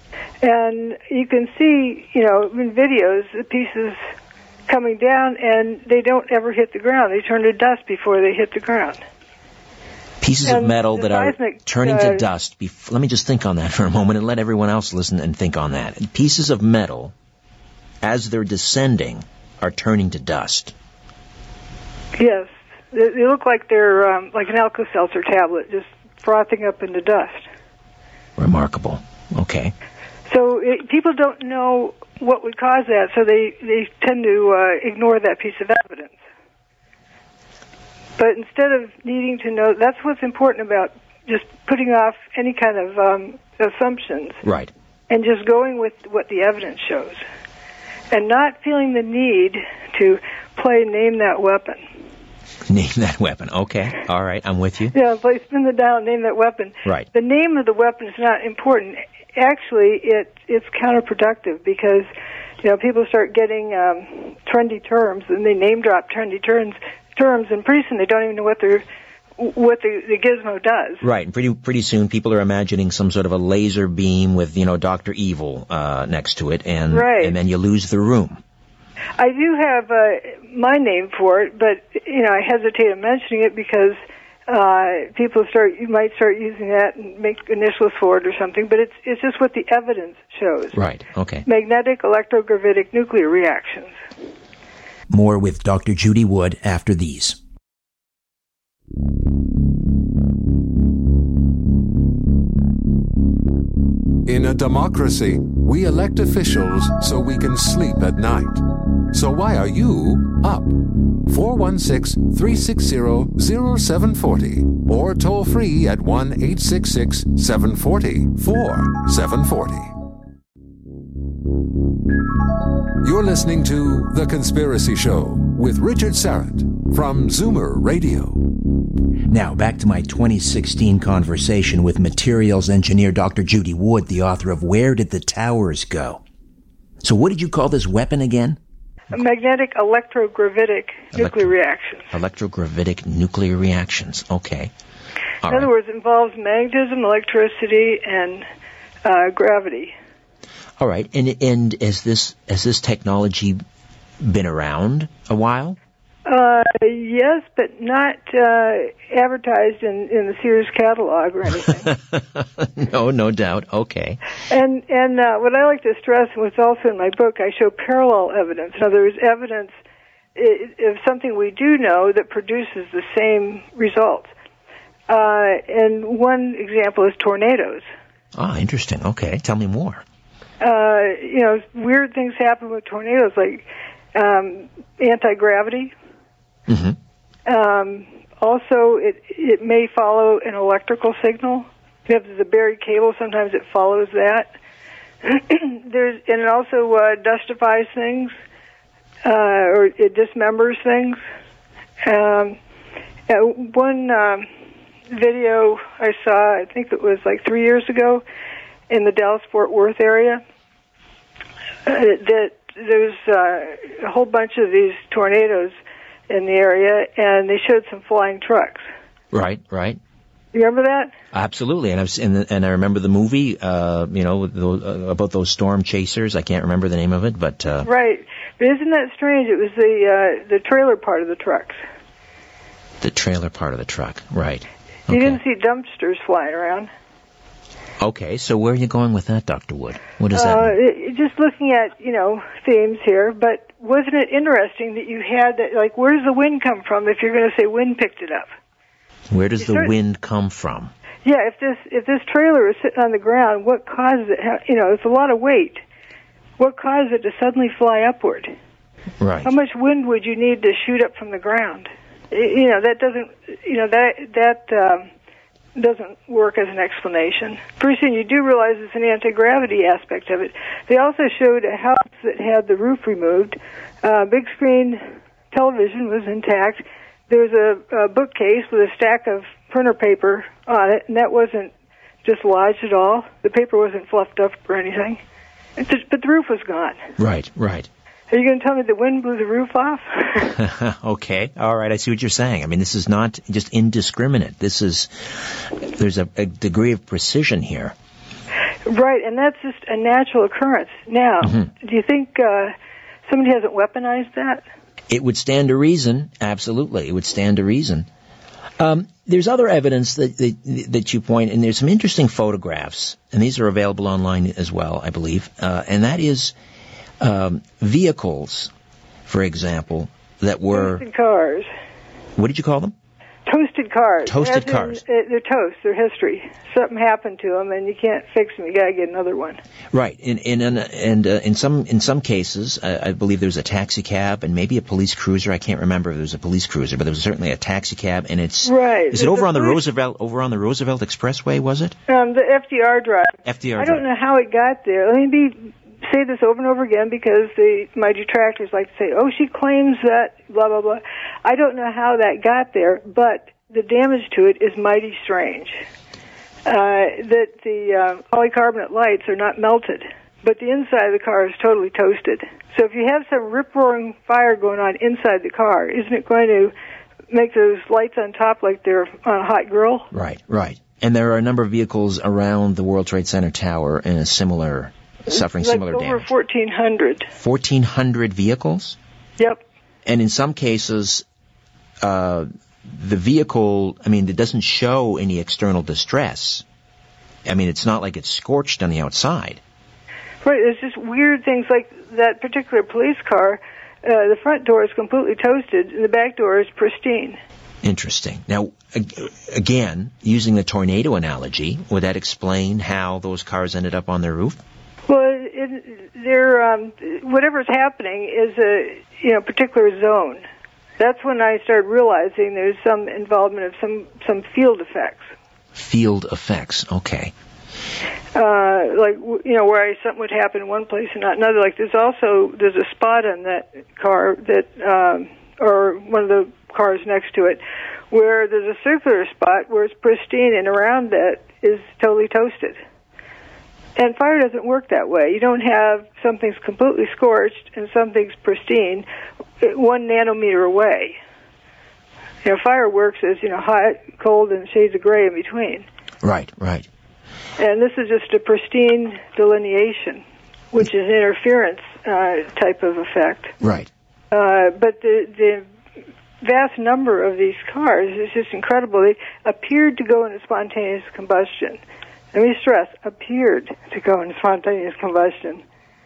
And you can see, you know, in videos, the pieces coming down, and they don't ever hit the ground. They turn to dust before they hit the ground. Pieces and of metal that seismic, are turning uh, to dust. Bef- let me just think on that for a moment and let everyone else listen and think on that. Pieces of metal, as they're descending, are turning to dust. Yes. They, they look like they're um, like an Alka-Seltzer tablet, just frothing up into dust. Remarkable. Okay. So it, people don't know what would cause that, so they, they tend to uh, ignore that piece of evidence. But instead of needing to know, that's what's important about just putting off any kind of um, assumptions. Right. and just going with what the evidence shows, and not feeling the need to play name that weapon. Name that weapon. Okay. All right. I'm with you. Yeah, play spin the dial, name that weapon. Right. The name of the weapon is not important. Actually, it it's counterproductive because, you know, people start getting um, trendy terms, and they name drop trendy terms, terms, and pretty soon they don't even know what they're what the, the gizmo does. Right, and pretty pretty soon people are imagining some sort of a laser beam with, you know, Doctor Evil uh, next to it, and right. and then you lose the room. I do have uh, my name for it, but, you know, I hesitate on mentioning it because uh, people start, you might start using that and make initials for it or something, but it's it's just what the evidence shows. Right, okay. Magnetic electrogravitic nuclear reactions. More with Doctor Judy Wood after these. In a democracy, we elect officials so we can sleep at night. So why are you up? four one six, three six zero, zero seven four zero or toll free at one eight six six, seven four zero, four seven four zero. You're listening to The Conspiracy Show with Richard Syrett from Zoomer Radio. Now, back to my twenty sixteen conversation with materials engineer Doctor Judy Wood, the author of Where Did the Towers Go? So what did you call this weapon again? Magnetic electrogravitic nuclear Electro- reactions. Electrogravitic nuclear reactions. Okay. All In other right. words, it involves magnetism, electricity, and uh, gravity. All right. And and has this has this technology been around a while? Uh, yes, but not uh, advertised in, in the Sears catalog or anything. No, no doubt. Okay. And and uh, what I like to stress, and what's also in my book, I show parallel evidence. In other words, evidence of something we do know that produces the same results. Uh, and one example is tornadoes. Ah, interesting. Okay. Tell me more. Uh, you know, weird things happen with tornadoes, like um, anti-gravity. Mm-hmm. Um, also, it it may follow an electrical signal. If there's a buried cable, sometimes it follows that. There's and it also uh, dustifies things, uh, or it dismembers things. Um, uh, one um, video I saw, I think it was like three years ago, in the Dallas-Fort Worth area, uh, that there's uh, a whole bunch of these tornadoes in the area, and they showed some flying trucks. Right, right. You remember that? Absolutely, and I've seen, the, and I remember the movie, uh, you know, with those, uh, about those storm chasers. I can't remember the name of it, but uh, right. But isn't that strange? It was the uh, the trailer part of the trucks. the trailer part of the truck. Right. You Okay. didn't see dumpsters flying around. Okay, so where are you going with that, Doctor Wood? What does that Uh, mean? it, just looking at, you know, themes here, but wasn't it interesting that you had that, like, where does the wind come from if you're going to say wind picked it up? Where does you the sort- wind come from? Yeah, if this if this trailer is sitting on the ground, what causes it? How, you know, it's a lot of weight. What caused it to suddenly fly upward? Right. How much wind would you need to shoot up from the ground? Y- You know, that doesn't. You know that that um, doesn't work as an explanation. Pretty soon, you do realize it's an anti-gravity aspect of it. They also showed a house that had the roof removed. Uh, big screen television was intact. There was a, a bookcase with a stack of printer paper on it, and that wasn't dislodged at all. The paper wasn't fluffed up or anything. It's just, but the roof was gone. Right, right. Are you going to tell me the wind blew the roof off? Okay, all right, I see what you're saying. I mean, this is not just indiscriminate. This is, there's a, a degree of precision here. Right, and that's just a natural occurrence. Now, Mm-hmm. do you think uh, somebody hasn't weaponized that? It would stand to reason, absolutely. It would stand to reason. Um, there's other evidence that, that that you point, and there's some interesting photographs, and these are available online as well, I believe. Uh, and that is um, vehicles, for example, that were. Twisted cars. What did you call them? Toasted cars. Toasted in, cars. Uh, they're toast. They're history. Something happened to them, and you can't fix them. You got to get another one. Right. In in in and uh, in some in some cases, uh, I believe there was a taxi cab and maybe a police cruiser. I can't remember if there was a police cruiser, but there was certainly a taxi cab. And it's right. Is it over on the Roosevelt over on the Roosevelt Expressway? Was it? Um, the F D R drive. F D R. I drive. don't know how it got there. Let me be. Say this over and over again because the my detractors like to say, "Oh, she claims that blah blah blah." I don't know how that got there, but the damage to it is mighty strange. Uh, that the uh, polycarbonate lights are not melted, but the inside of the car is totally toasted. So if you have some rip-roaring fire going on inside the car, isn't it going to make those lights on top like they're on a hot grill? Right, right. And there are a number of vehicles around the World Trade Center tower in a similar, suffering like similar over damage. Over fourteen hundred. fourteen hundred vehicles? Yep. And in some cases, uh, the vehicle, I mean, it doesn't show any external distress. I mean, it's not like it's scorched on the outside. Right, it's just weird things like that particular police car. Uh, the front door is completely toasted, and the back door is pristine. Interesting. Now, ag- again, using the tornado analogy, would that explain how those cars ended up on their roof? Well, it, they're, um, whatever's happening is a you know particular zone. That's when I started realizing there's some involvement of some, some field effects. Field effects, okay. Uh, like, you know, where I, something would happen in one place and not another. Like, there's also, there's a spot on that car that, um, or one of the cars next to it, where there's a circular spot where it's pristine and around that is totally toasted. And fire doesn't work that way. You don't have something's completely scorched and something's pristine one nanometer away. You know, fire works as, you know, hot, cold, and shades of gray in between. Right, right. And this is just a pristine delineation, which is an interference uh, type of effect. Right. Uh, but the, the vast number of these cars is just incredible. They appeared to go into spontaneous combustion. Let me stress, appeared to go into spontaneous combustion.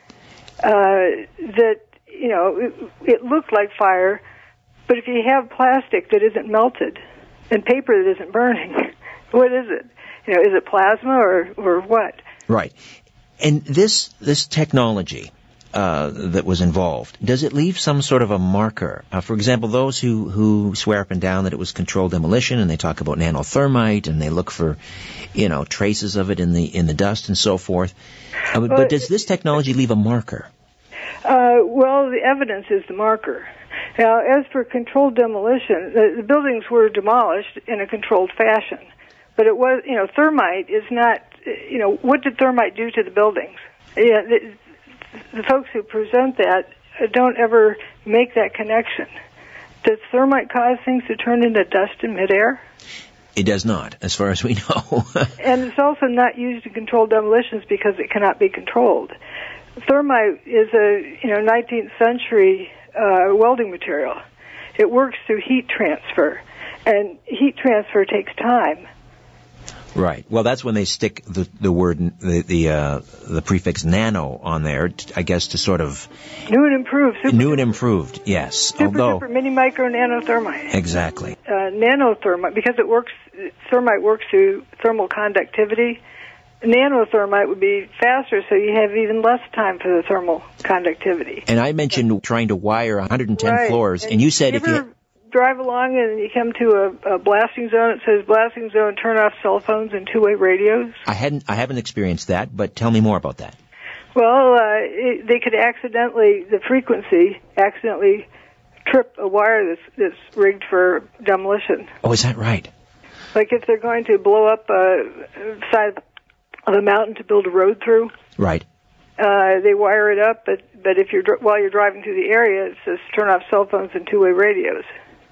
Uh, that, you know, it, it looked like fire, but if you have plastic that isn't melted and paper that isn't burning, what is it? You know, is it plasma or, or what? Right. And this this technology uh, that was involved, does it leave some sort of a marker? Uh, for example, those who, who swear up and down that it was controlled demolition, and they talk about nanothermite, and they look for, you know, traces of it in the in the dust and so forth. Uh, but, but does this technology leave a marker? Uh, well, the evidence is the marker. Now, as for controlled demolition, the, the buildings were demolished in a controlled fashion. But it was, you know, thermite is not, you know, what did thermite do to the buildings? Yeah, the, the folks who present that don't ever make that connection. Does thermite cause things to turn into dust in midair? It does not, as far as we know. And it's also not used in controlled demolitions because it cannot be controlled. Thermite is a, you know, nineteenth century uh, welding material. It works through heat transfer, and heat transfer takes time. Right. Well, that's when they stick the the word the the uh, the prefix nano on there, I guess, to sort of new and improved. Super new and improved. Yes. Super, Although super mini micro nanothermite. Exactly. Uh, nanothermite, because it works. Thermite works through thermal conductivity. Nanothermite would be faster, so you have even less time for the thermal conductivity. And I mentioned trying to wire one hundred ten right. floors, and, and you said you if you drive along and you come to a, a blasting zone, it says blasting zone, turn off cell phones and two-way radios. I hadn't, I haven't experienced that, but tell me more about that. Well, uh, it, they could accidentally, the frequency, accidentally trip a wire that's, that's rigged for demolition. Oh, is that right? Like if they're going to blow up a side of a mountain to build a road through. Right. Uh, they wire it up, but, but if you're, while you're driving through the area, it says turn off cell phones and two-way radios.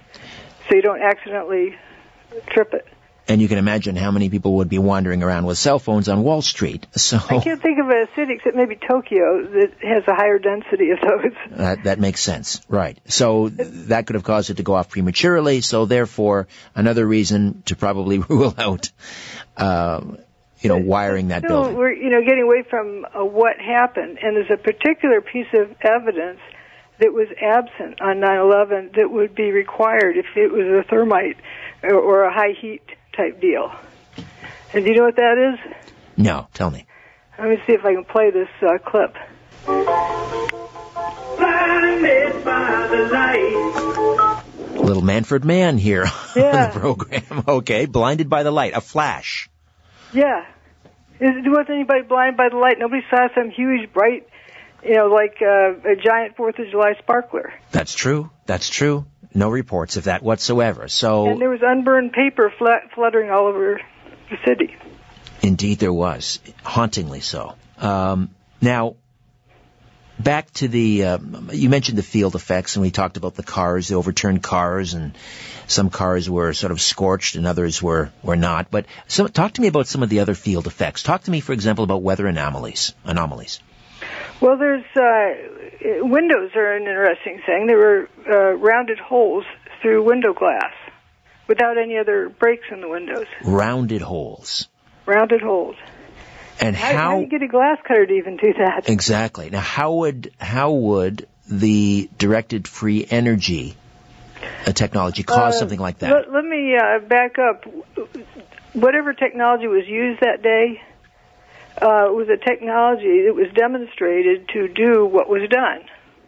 So you don't accidentally trip it. And you can imagine how many people would be wandering around with cell phones on Wall Street. So I can't think of a city except maybe Tokyo that has a higher density of those. That, that makes sense, right. So that could have caused it to go off prematurely, so therefore another reason to probably rule out, uh, you know, wiring that Still, building. We're, you know, getting away from uh, what happened, and there's a particular piece of evidence that was absent on nine eleven that would be required if it was a thermite or, or a high heat type deal. And do you know what that is? No, tell me. Let me see if I can play this uh, clip. Blinded by the light. Little Manfred Mann here yeah. on the program. Okay, blinded by the light, a flash. Yeah. Is, wasn't anybody blinded by the light? Nobody saw some huge, bright, you know, like uh, a giant Fourth of July sparkler. That's true. That's true. No reports of that whatsoever. So, and there was unburned paper flat, fluttering all over the city. Indeed there was. Hauntingly so. Um, now, back to the, uh, you mentioned the field effects, and we talked about the cars, the overturned cars, and some cars were sort of scorched and others were, were not. But so, talk to me about some of the other field effects. Talk to me, for example, about weather anomalies. anomalies. Well, there's, uh, windows are an interesting thing. There were uh, rounded holes through window glass without any other breaks in the windows. Rounded holes. Rounded holes. And how, how do you get a glass cutter to even do that? Exactly. Now, how would how would the directed free energy uh, technology cause uh, something like that? Let, let me uh, back up. Whatever technology was used that day uh, was a technology that was demonstrated to do what was done,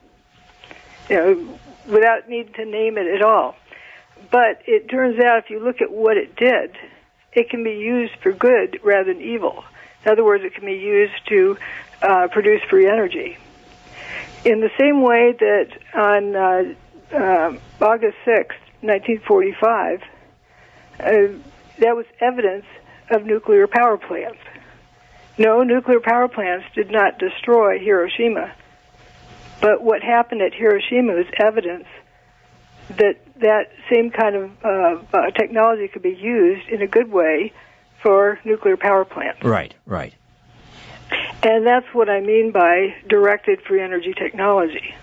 you know, without needing to name it at all. But it turns out, if you look at what it did, it can be used for good rather than evil. In other words, it can be used to uh, produce free energy. In the same way that on uh, uh, August sixth, nineteen forty-five, uh, that was evidence of nuclear power plants. No, nuclear power plants did not destroy Hiroshima. But what happened at Hiroshima was evidence that that same kind of uh, uh, technology could be used in a good way for nuclear power plants. Right, right. And that's what I mean by directed free energy technology.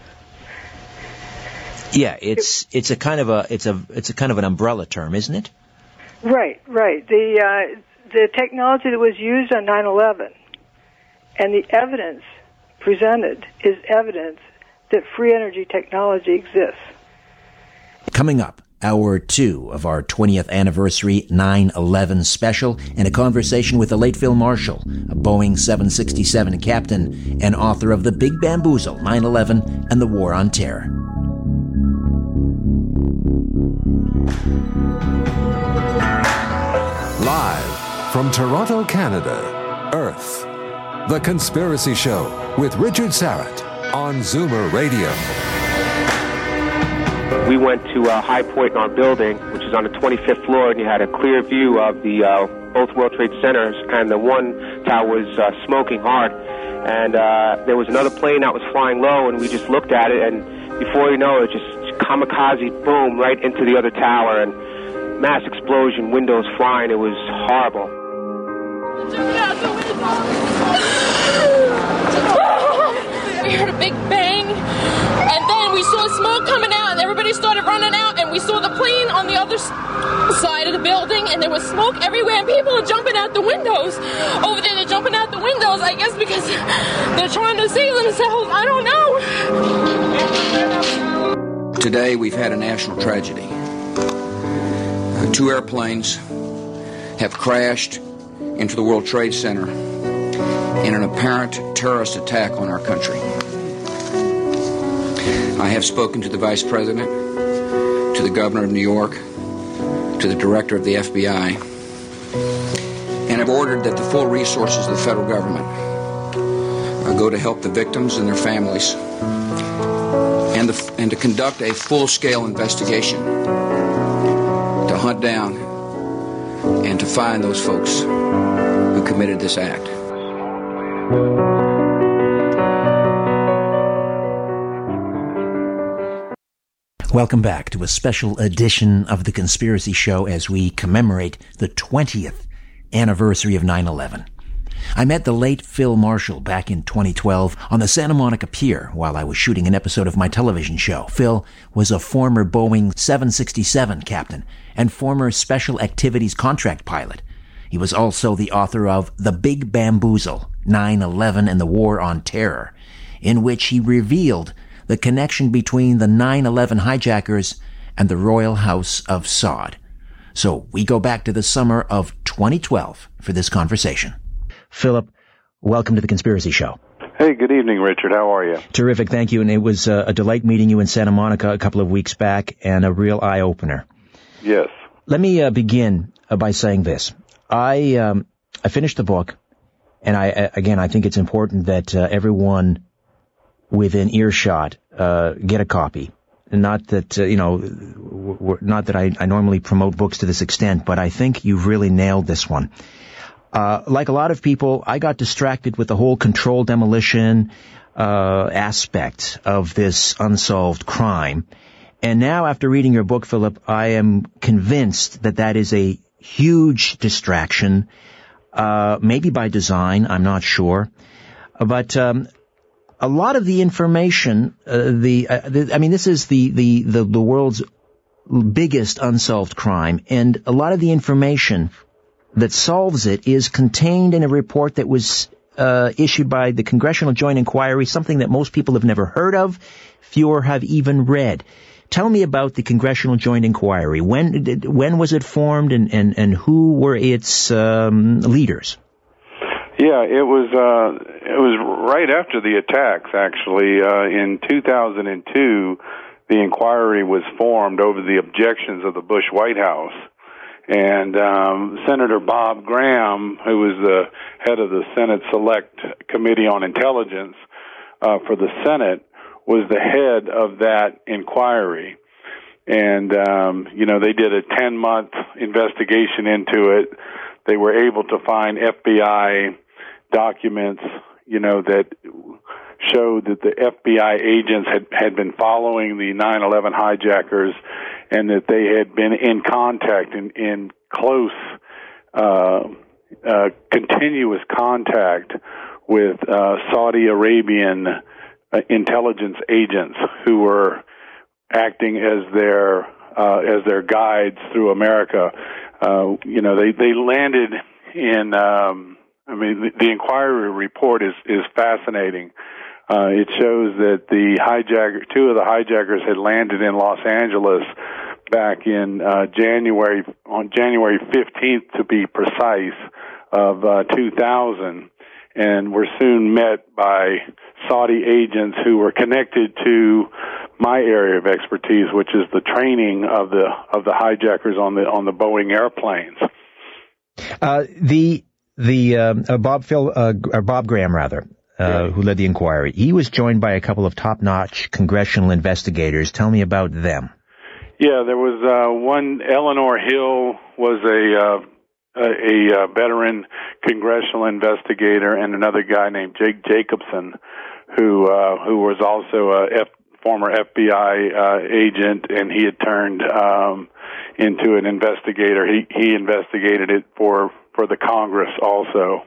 Yeah, it's it's a kind of a it's a it's a kind of an umbrella term, isn't it? Right, right. The uh, the technology that was used on nine eleven and the evidence presented is evidence that free energy technology exists. Coming up, hour two of our twentieth anniversary nine eleven special, and a conversation with the late Phil Marshall, a Boeing seven sixty-seven captain and author of The Big Bamboozle, nine eleven and the War on Terror. Live from Toronto, Canada, Earth, The Conspiracy Show with Richard Syrett on Zoomer Radio. We went to uh, High Point in our building, which is on the twenty-fifth floor, and you had a clear view of the uh, both World Trade Centers, and the one tower was uh, smoking hard. And uh, there was another plane that was flying low, and we just looked at it, and before you know it, just kamikaze, boom, right into the other tower, and mass explosion, windows flying. It was horrible. We heard a big bang, and then we saw smoke coming out, and everybody started running out, and we saw the plane on the other side of the building, and there was smoke everywhere, and people are jumping out the windows. Over there, they're jumping out the windows, I guess because they're trying to save themselves. I don't know. Today, we've had a national tragedy. Uh, two airplanes have crashed into the World Trade Center in an apparent terrorist attack on our country. I have spoken to the Vice President, to the Governor of New York, to the Director of the F B I, and have ordered that the full resources of the federal government uh, go to help the victims and their families, and, the, and to conduct a full-scale investigation to hunt down and to find those folks who committed this act. Welcome back to a special edition of The Conspiracy Show as we commemorate the twentieth anniversary of nine eleven. I met the late Phil Marshall back in twenty twelve on the Santa Monica Pier while I was shooting an episode of my television show. Phil was a former Boeing seven sixty-seven captain and former Special Activities contract pilot. He was also the author of The Big Bamboozle, nine eleven and the War on Terror, in which he revealed the connection between the nine eleven hijackers and the Royal House of Saud. So we go back to the summer of twenty twelve for this conversation. Philip, welcome to The Conspiracy Show. Hey, good evening, Richard. How are you? Terrific, thank you. And it was uh, a delight meeting you in Santa Monica a couple of weeks back, and a real eye-opener. Yes. Let me uh, begin uh, by saying this. I um, I finished the book, and I uh, again, I think it's important that uh, everyone within earshot uh, get a copy. Not that, uh, you know, w- not that I, I normally promote books to this extent, but I think you've really nailed this one. Uh, like a lot of people, I got distracted with the whole controlled demolition uh, aspect of this unsolved crime. And now, after reading your book, Philip, I am convinced that that is a huge distraction, uh, maybe by design, I'm not sure. But um a lot of the information, uh, the, uh, the, I mean, this is the, the, the, the world's biggest unsolved crime, and a lot of the information that solves it is contained in a report that was uh, issued by the Congressional Joint Inquiry, something that most people have never heard of, fewer have even read. Tell me about the Congressional Joint Inquiry. When when was it formed, and, and, and who were its um, leaders? Yeah, it was uh, it was right after the attacks, actually. Uh, in two thousand two, the inquiry was formed over the objections of the Bush White House. And um, Senator Bob Graham, who was the head of the Senate Select Committee on Intelligence uh, for the Senate, was the head of that inquiry. And, um, you know, they did a ten-month investigation into it. They were able to find F B I documents, you know, that showed that the F B I agents had, had been following the nine eleven hijackers, and that they had been in contact, in, in close, uh, uh, continuous contact with uh, Saudi Arabian uh, intelligence agents who were acting as their uh, as their guides through America. Uh, you know, they they landed in. Um, I mean, the, the inquiry report is is fascinating. Uh, it shows that the hijacker, two of the hijackers, had landed in Los Angeles back in uh, January, on January fifteenth to be precise, of uh, two thousand, and were soon met by Saudi agents who were connected to my area of expertise, which is the training of the of the hijackers on the on the Boeing airplanes. Uh, the the um, uh, Bob Phil uh, or Bob Graham rather. Uh, who led the inquiry. He was joined by a couple of top-notch congressional investigators. Tell me about them. Yeah, there was uh, one, Eleanor Hill was a, uh, a, a veteran congressional investigator, and another guy named Jake Jacobson, who uh, who was also a F, former F B I uh, agent, and he had turned um, into an investigator. He he investigated it for, for the Congress also.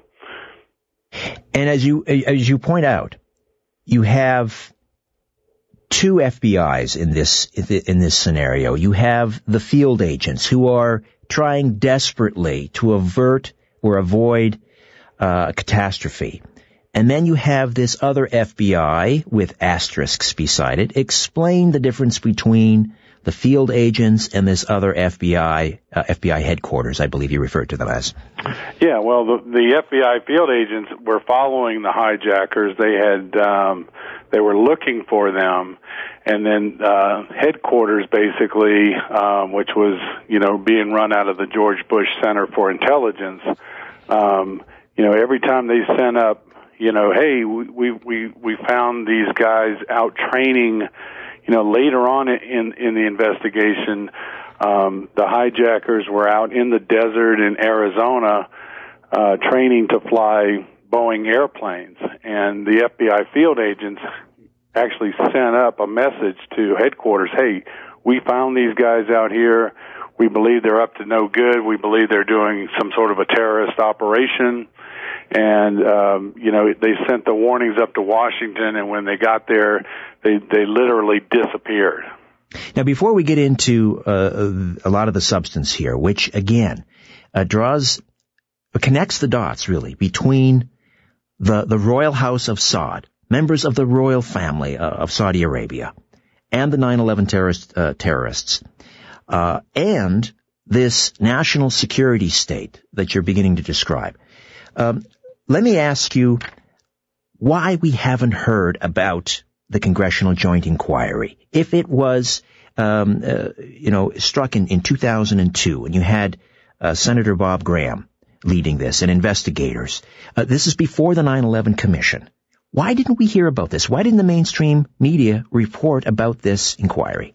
And as you as you point out, you have two F B Is in this in this scenario. You have the field agents who are trying desperately to avert or avoid uh, a catastrophe, and then you have this other F B I with asterisks beside it. Explain the difference between the field agents and this other F B I uh, F B I headquarters, I believe you referred to them as. Yeah, well, the, the F B I field agents were following the hijackers. They had um, they were looking for them, and then uh, headquarters, basically, um, which was you know being run out of the George Bush Center for Intelligence. Um, you know, every time they sent up, you know, hey, we we we found these guys out training. You know, later on in in the investigation, um, the hijackers were out in the desert in Arizona uh, training to fly Boeing airplanes, and the F B I field agents actually sent up a message to headquarters, hey, we found these guys out here. We believe they're up to no good. We believe they're doing some sort of a terrorist operation. And, um, you know, they sent the warnings up to Washington, and when they got there, they, they literally disappeared. Now, before we get into uh, a lot of the substance here, which, again, uh, draws, uh, connects the dots, really, between the, the royal house of Saud, members of the royal family uh, of Saudi Arabia, and the nine eleven terrorist, uh, terrorists, uh, and this national security state that you're beginning to describe, um, let me ask you why we haven't heard about the Congressional Joint Inquiry. If it was, um, uh, you know, struck in, in two thousand two, and you had uh, Senator Bob Graham leading this and investigators, uh, this is before the nine eleven Commission. Why didn't we hear about this? Why didn't the mainstream media report about this inquiry?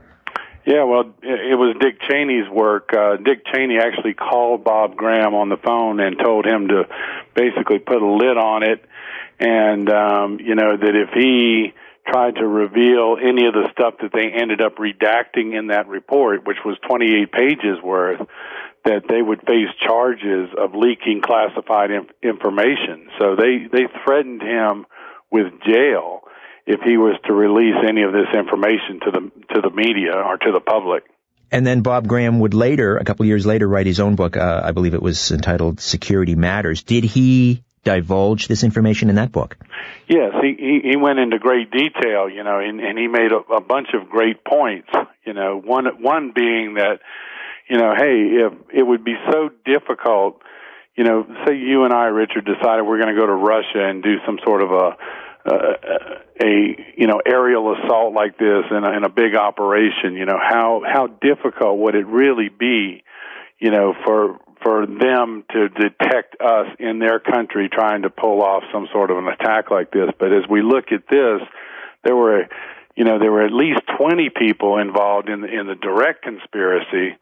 Yeah, well, it was Dick Cheney's work. Uh, Dick Cheney actually called Bob Graham on the phone and told him to basically put a lid on it, and, um, you know, that if he tried to reveal any of the stuff that they ended up redacting in that report, which was twenty-eight pages worth, that they would face charges of leaking classified inf- information. So they, they threatened him with jail if he was to release any of this information to the to the media or to the public. And then Bob Graham would later, a couple of years later, write his own book. Uh, I believe it was entitled Security Matters. Did he divulge this information in that book? Yes, he, he, he went into great detail, you know, and, and he made a, a bunch of great points, you know, one one being that, you know, hey, if it would be so difficult, you know, say you and I, Richard, decided we're going to go to Russia and do some sort of a Uh, a you know aerial assault like this in a, in a big operation. You know, how how difficult would it really be, you know, for for them to detect us in their country trying to pull off some sort of an attack like this? But as we look at this, there were you know there were at least twenty people involved in the, in the direct conspiracy,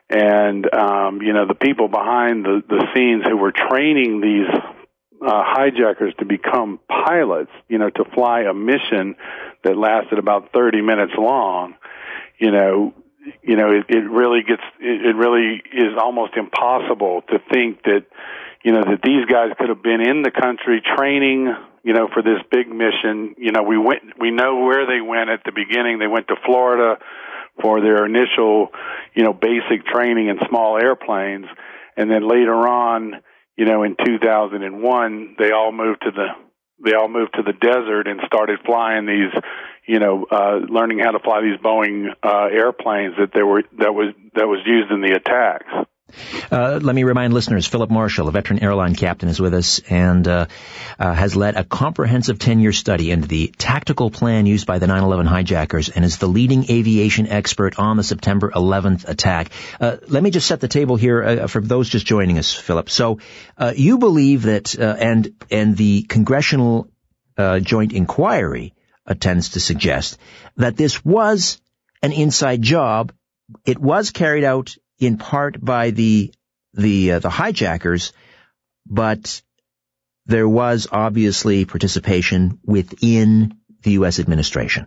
and um, you know the people behind the the scenes who were training these Uh, hijackers to become pilots, you know, to fly a mission that lasted about thirty minutes long, you know, you know, it, it really gets, it, it really is almost impossible to think that, you know, that these guys could have been in the country training, you know, for this big mission. You know, we went, we know where they went at the beginning. They went to Florida for their initial, you know, basic training in small airplanes. And then later on, you know, in two thousand one, they all moved to the they all moved to the desert and started flying these, you know, uh, learning how to fly these Boeing uh, airplanes that they were that was that was used in the attacks. Uh, let me remind listeners, Philip Marshall, a veteran airline captain, is with us and uh, uh, has led a comprehensive ten-year study into the tactical plan used by the nine eleven hijackers and is the leading aviation expert on the September eleventh attack. Uh, let me just set the table here uh, for those just joining us, Philip. So uh, you believe that, uh, and and the Congressional uh, Joint Inquiry uh, tends to suggest that this was an inside job. It was carried out in part by the the uh, the hijackers, but there was obviously participation within the U S administration.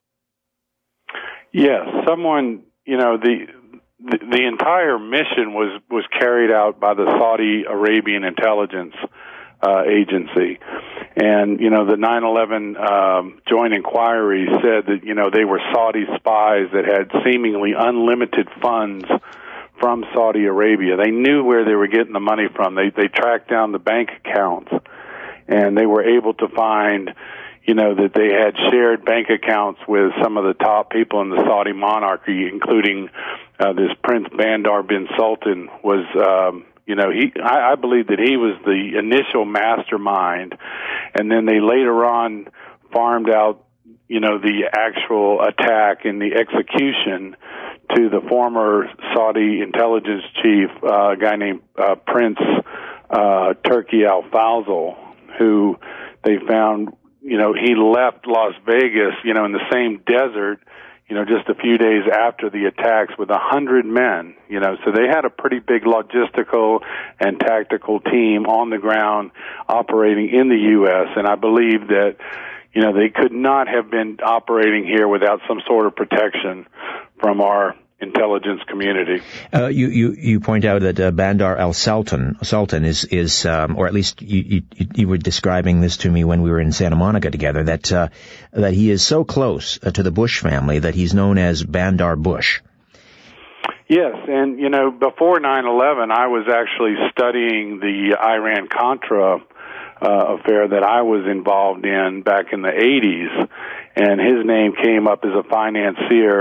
Yes, someone, you know, the, the the entire mission was was carried out by the Saudi Arabian intelligence uh, agency, and you know the nine eleven um, Joint Inquiry said that you know they were Saudi spies that had seemingly unlimited funds from Saudi Arabia. They knew where they were getting the money from. They they tracked down the bank accounts, and they were able to find, you know, that they had shared bank accounts with some of the top people in the Saudi monarchy, including uh, this Prince Bandar bin Sultan was, um, you know, he. I, I believe that he was the initial mastermind, and then they later on farmed out, you know, the actual attack and the execution to the former Saudi intelligence chief, uh, a guy named uh, Prince uh, Turki Al-Fawzal, who they found, you know, he left Las Vegas, you know, in the same desert, you know, just a few days after the attacks with a hundred men, you know, so they had a pretty big logistical and tactical team on the ground operating in the U S, and I believe that, you know, they could not have been operating here without some sort of protection from our intelligence community. Uh, you, you, you point out that uh, Bandar al-Sultan Sultan is, is um, or at least you, you, you were describing this to me when we were in Santa Monica together, that uh, that he is so close uh, to the Bush family that he's known as Bandar Bush. Yes, and, you know, before nine eleven, I was actually studying the Iran-Contra Uh, affair that I was involved in back in the eighties, and his name came up as a financier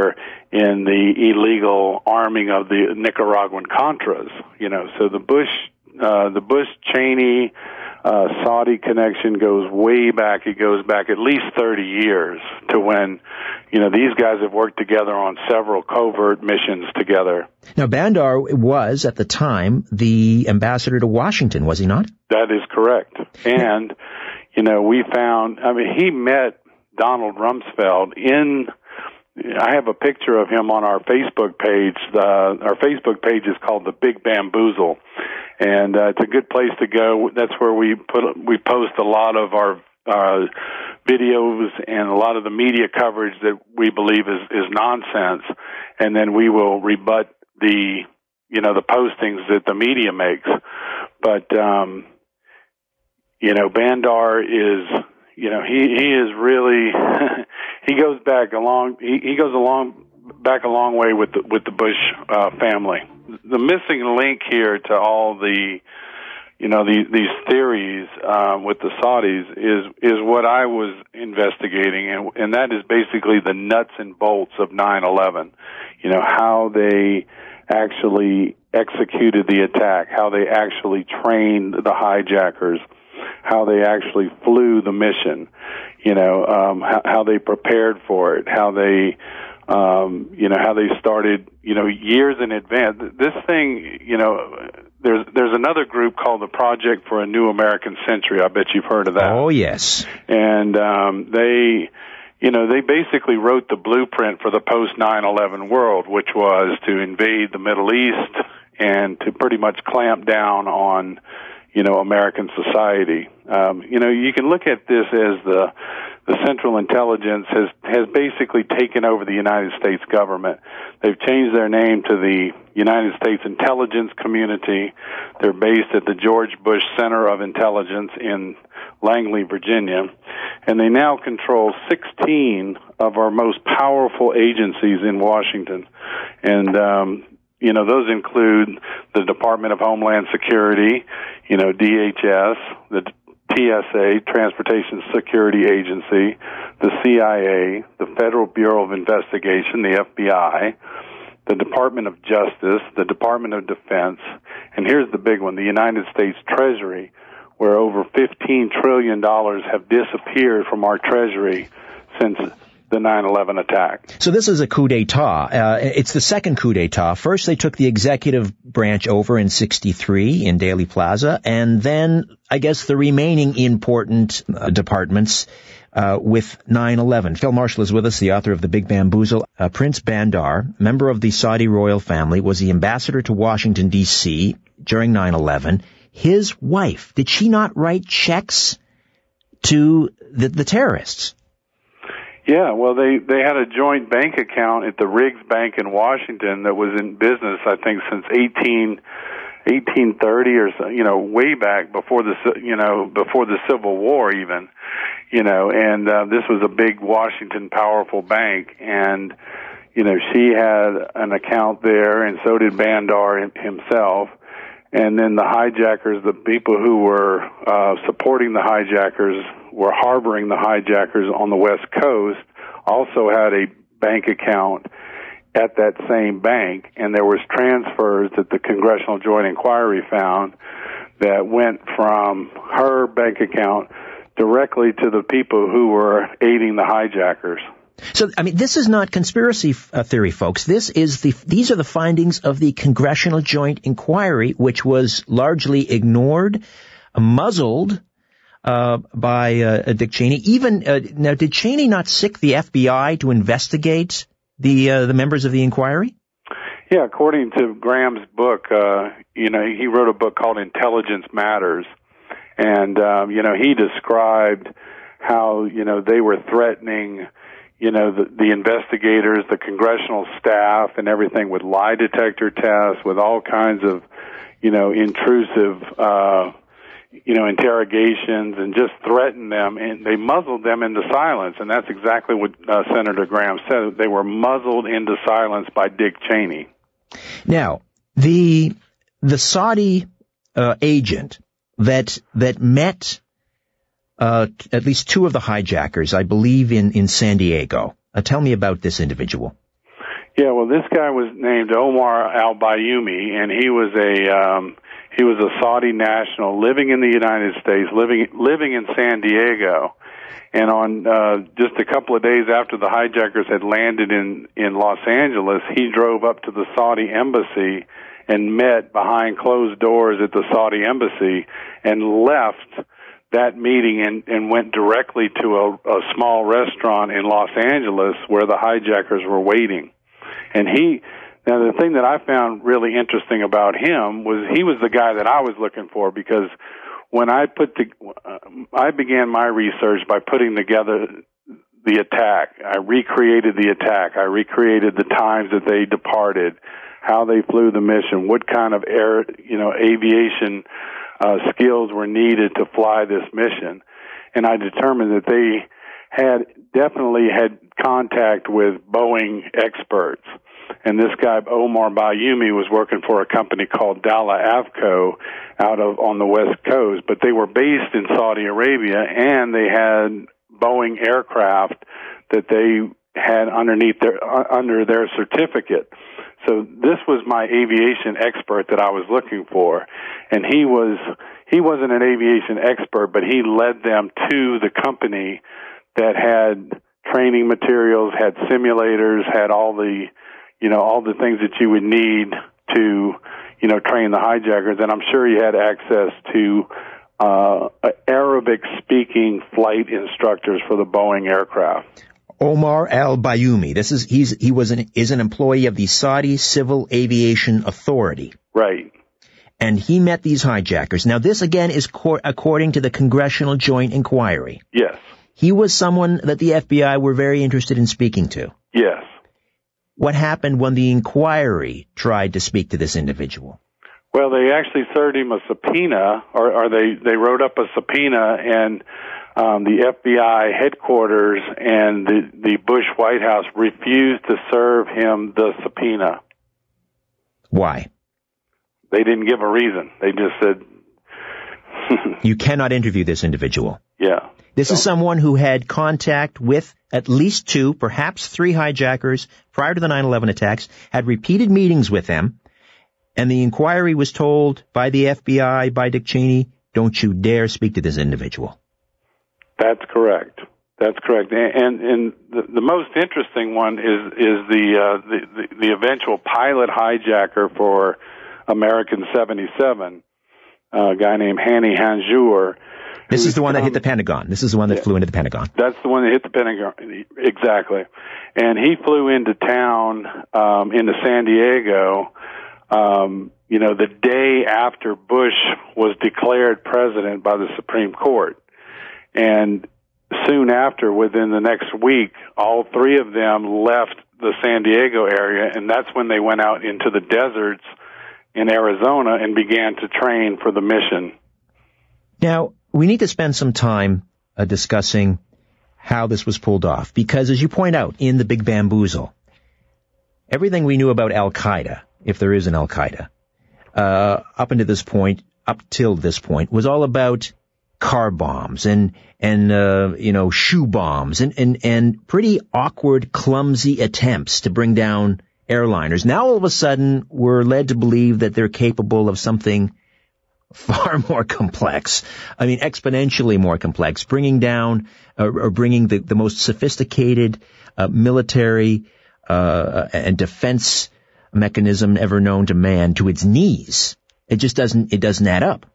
in the illegal arming of the Nicaraguan Contras. You know, so the Bush, uh, the Bush-Cheney uh, Saudi connection goes way back. It goes back at least thirty years to when, you know, these guys have worked together on several covert missions together. Now, Bandar was, at the time, the ambassador to Washington, was he not? That is correct. And, you know, we found, I mean, he met Donald Rumsfeld in, I have a picture of him on our Facebook page. Uh, our Facebook page is called The Big Bamboozle. And uh, it's a good place to go. That's where we put, we post a lot of our uh, videos and a lot of the media coverage that we believe is, is nonsense. And then we will rebut the, you know, the postings that the media makes. But, um, you know, Bandar is, you know, he, he is really, he goes back a long, he, he goes along, back a long way with the, with the Bush uh, family. The missing link here to all the, you know, these, these theories um, with the Saudis is is what I was investigating, and, and that is basically the nuts and bolts of nine eleven. You know, how they actually executed the attack, how they actually trained the hijackers, how they actually flew the mission, you know, um, how, how they prepared for it, how they, um, you know, how they started, you know, years in advance. This thing, you know, there's there's another group called the Project for a New American Century. I bet you've heard of that. Oh, yes. And um, they, you know, they basically wrote the blueprint for the post nine eleven world, which was to invade the Middle East and to pretty much clamp down on, you know, American society. Um, you know, you can look at this as the the Central Intelligence has has basically taken over the United States government. They've changed their name to the United States Intelligence Community. They're based at the George Bush Center of Intelligence in Langley, Virginia, and they now control sixteen of our most powerful agencies in Washington. And um you know, those include the Department of Homeland Security, you know, D H S, the T S A, Transportation Security Agency, the C I A, the Federal Bureau of Investigation, the F B I, the Department of Justice, the Department of Defense, and here's the big one, the United States Treasury, where over fifteen trillion dollars have disappeared from our Treasury since the nine eleven attack. So this is a coup d'etat. Uh, it's the second coup d'etat. First, they took the executive branch over in sixty-three in Dealey Plaza, and then, I guess, the remaining important uh, departments uh, with nine eleven. Phil Marshall is with us, the author of The Big Bamboozle. Uh, Prince Bandar, member of the Saudi royal family, was the ambassador to Washington, D C during nine eleven. His wife, did she not write checks to the, the terrorists? Yeah, well, they, they had a joint bank account at the Riggs Bank in Washington that was in business, I think, since eighteen, eighteen thirty or so, you know, way back before the, you know, before the Civil War even, you know, and uh, this was a big Washington powerful bank, and, you know, she had an account there, and so did Bandar himself. And then the hijackers, the people who were uh, supporting the hijackers, were harboring the hijackers on the West Coast, also had a bank account at that same bank, and there was transfers that the Congressional Joint Inquiry found that went from her bank account directly to the people who were aiding the hijackers. So, I mean, this is not conspiracy uh, theory, folks. This is the, these are the findings of the Congressional Joint Inquiry, which was largely ignored, uh, muzzled, uh, by, uh, Dick Cheney. Even, uh, now, did Cheney not sic the F B I to investigate the, uh, the members of the inquiry? Yeah, according to Graham's book, uh, you know, he wrote a book called Intelligence Matters. And, um, you know, he described how, you know, they were threatening, you know, the, the investigators, the congressional staff, and everything with lie detector tests, with all kinds of, you know, intrusive, uh, you know, interrogations, and just threatened them, and they muzzled them into silence. And that's exactly what uh, Senator Graham said. They were muzzled into silence by Dick Cheney. Now, the the Saudi uh, agent that that met Uh, at least two of the hijackers, I believe, in, in San Diego. Uh, tell me about this individual. Yeah, well, this guy was named Omar al-Bayoumi, and he was a um, he was a Saudi national living in the United States, living living in San Diego. And on uh, just a couple of days after the hijackers had landed in, in Los Angeles, he drove up to the Saudi embassy and met behind closed doors at the Saudi embassy and left that meeting and, and went directly to a, a small restaurant in Los Angeles where the hijackers were waiting. And he, now the thing that I found really interesting about him was he was the guy that I was looking for, because when I put the, uh, I began my research by putting together the attack. I recreated the attack. I recreated the times that they departed, how they flew the mission, what kind of air, you know, aviation uh, skills were needed to fly this mission. And I determined that they had definitely had contact with Boeing experts. And this guy, Omar Bayoumi, was working for a company called Dalla Avco out of on the West Coast, but they were based in Saudi Arabia, and they had Boeing aircraft that they had underneath their uh, under their certificate. So this was my aviation expert that I was looking for, and he was he wasn't an aviation expert, but he led them to the company that had training materials, had simulators, had all the you know, all the things that you would need to, you know, train the hijackers. And I'm sure he had access to uh, Arabic-speaking flight instructors for the Boeing aircraft. Omar al-Bayoumi. This is he's he was an is an employee of the Saudi Civil Aviation Authority. Right. And he met these hijackers. Now, this again is co- according to the Congressional Joint Inquiry. Yes. He was someone that the F B I were very interested in speaking to. Yes. What happened when the inquiry tried to speak to this individual? Well, they actually served him a subpoena, or, or they, they wrote up a subpoena, and um, the F B I headquarters and the, the Bush White House refused to serve him the subpoena. Why? They didn't give a reason. They just said... You cannot interview this individual. Yeah. This is someone who had contact with at least two, perhaps three hijackers prior to the nine eleven attacks, had repeated meetings with them, and the inquiry was told by the F B I, by Dick Cheney, don't you dare speak to this individual. That's correct. That's correct. And, and the, the most interesting one is, is the, uh, the, the, the eventual pilot hijacker for American seventy-seven, a guy named Hani Hanjour. This is the one that hit the Pentagon. This is the one that yeah, flew into the Pentagon. That's the one that hit the Pentagon, exactly. And he flew into town, um, into San Diego, um, you know, the day after Bush was declared president by the Supreme Court. And soon after, within the next week, all three of them left the San Diego area, and that's when they went out into the deserts in Arizona and began to train for the mission. Now, we need to spend some time uh, discussing how this was pulled off, because as you point out in The Big Bamboozle, everything we knew about Al-Qaeda, if there is an Al-Qaeda, uh, up until this point, up till this point, was all about car bombs and, and, uh, you know, shoe bombs and, and, and pretty awkward, clumsy attempts to bring down airliners. Now, all of a sudden, we're led to believe that they're capable of something far more complex. I mean, exponentially more complex, bringing down uh, or bringing the, the most sophisticated uh, military uh, and defense mechanism ever known to man to its knees. It just doesn't, it doesn't add up.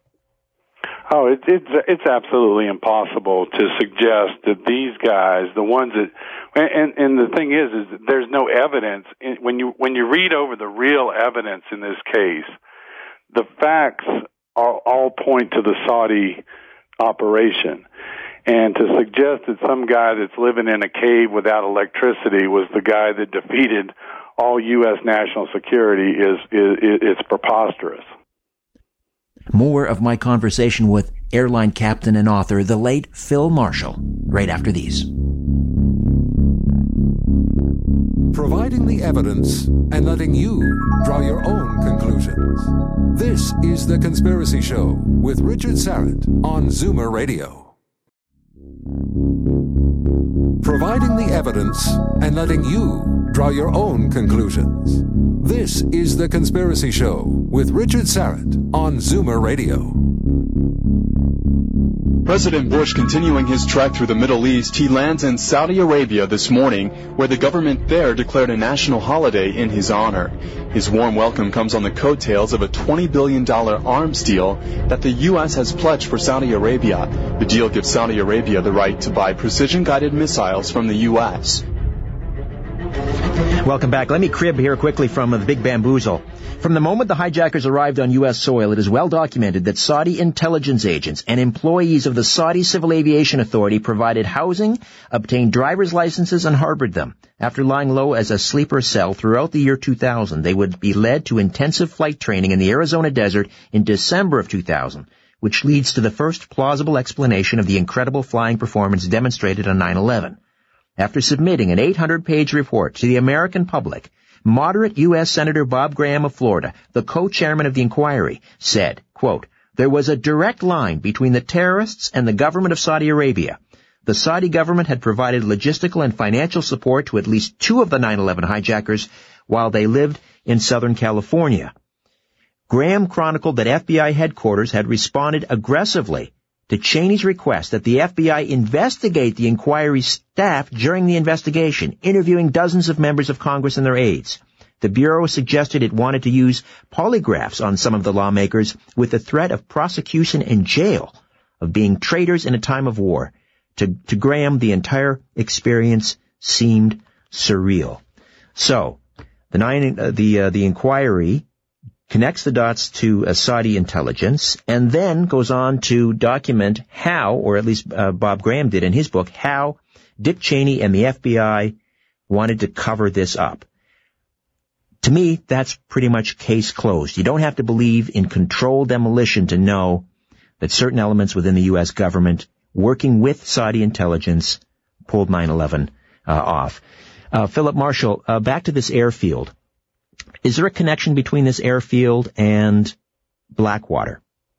Oh, it, it's it's absolutely impossible to suggest that these guys, the ones that, and and the thing is, is that there's no evidence when you when you read over the real evidence in this case, the facts all, all point to the Saudi operation, and to suggest that some guy that's living in a cave without electricity was the guy that defeated all U S national security is is it's preposterous. More of my conversation with airline captain and author, the late Phil Marshall, right after these. Providing the evidence and letting you draw your own conclusions. This is The Conspiracy Show with Richard Syrett on Zoomer Radio. Providing the evidence and letting you draw your own conclusions. This is The Conspiracy Show with Richard Syrett on Zoomer Radio. President Bush continuing his trek through the Middle East, he lands in Saudi Arabia this morning, where the government there declared a national holiday in his honor. His warm welcome comes on the coattails of a twenty billion dollars arms deal that the U S has pledged for Saudi Arabia. The deal gives Saudi Arabia the right to buy precision-guided missiles from the U S. Welcome back. Let me crib here quickly from the Big Bamboozle. From the moment the hijackers arrived on U S soil, it is well documented that Saudi intelligence agents and employees of the Saudi Civil Aviation Authority provided housing, obtained driver's licenses, and harbored them. After lying low as a sleeper cell throughout the year two thousand, they would be led to intensive flight training in the Arizona desert in December of two thousand, which leads to the first plausible explanation of the incredible flying performance demonstrated on nine eleven. After submitting an eight hundred page report to the American public, moderate U S Senator Bob Graham of Florida, the co-chairman of the inquiry, said, quote, "There was a direct line between the terrorists and the government of Saudi Arabia. The Saudi government had provided logistical and financial support to at least two of the nine eleven hijackers while they lived in Southern California." Graham chronicled that F B I headquarters had responded aggressively to Cheney's request that the F B I investigate the inquiry's staff during the investigation, interviewing dozens of members of Congress and their aides. The Bureau suggested it wanted to use polygraphs on some of the lawmakers with the threat of prosecution and jail, of being traitors in a time of war. To, to Graham, the entire experience seemed surreal. So, the nine, uh, the, uh, the inquiry connects the dots to uh, Saudi intelligence, and then goes on to document how, or at least uh, Bob Graham did in his book, how Dick Cheney and the F B I wanted to cover this up. To me, that's pretty much case closed. You don't have to believe in controlled demolition to know that certain elements within the U S government, working with Saudi intelligence, pulled nine eleven uh, off. Uh, Philip Marshall, uh, back to this airfield. Is there a connection between this airfield and Blackwater?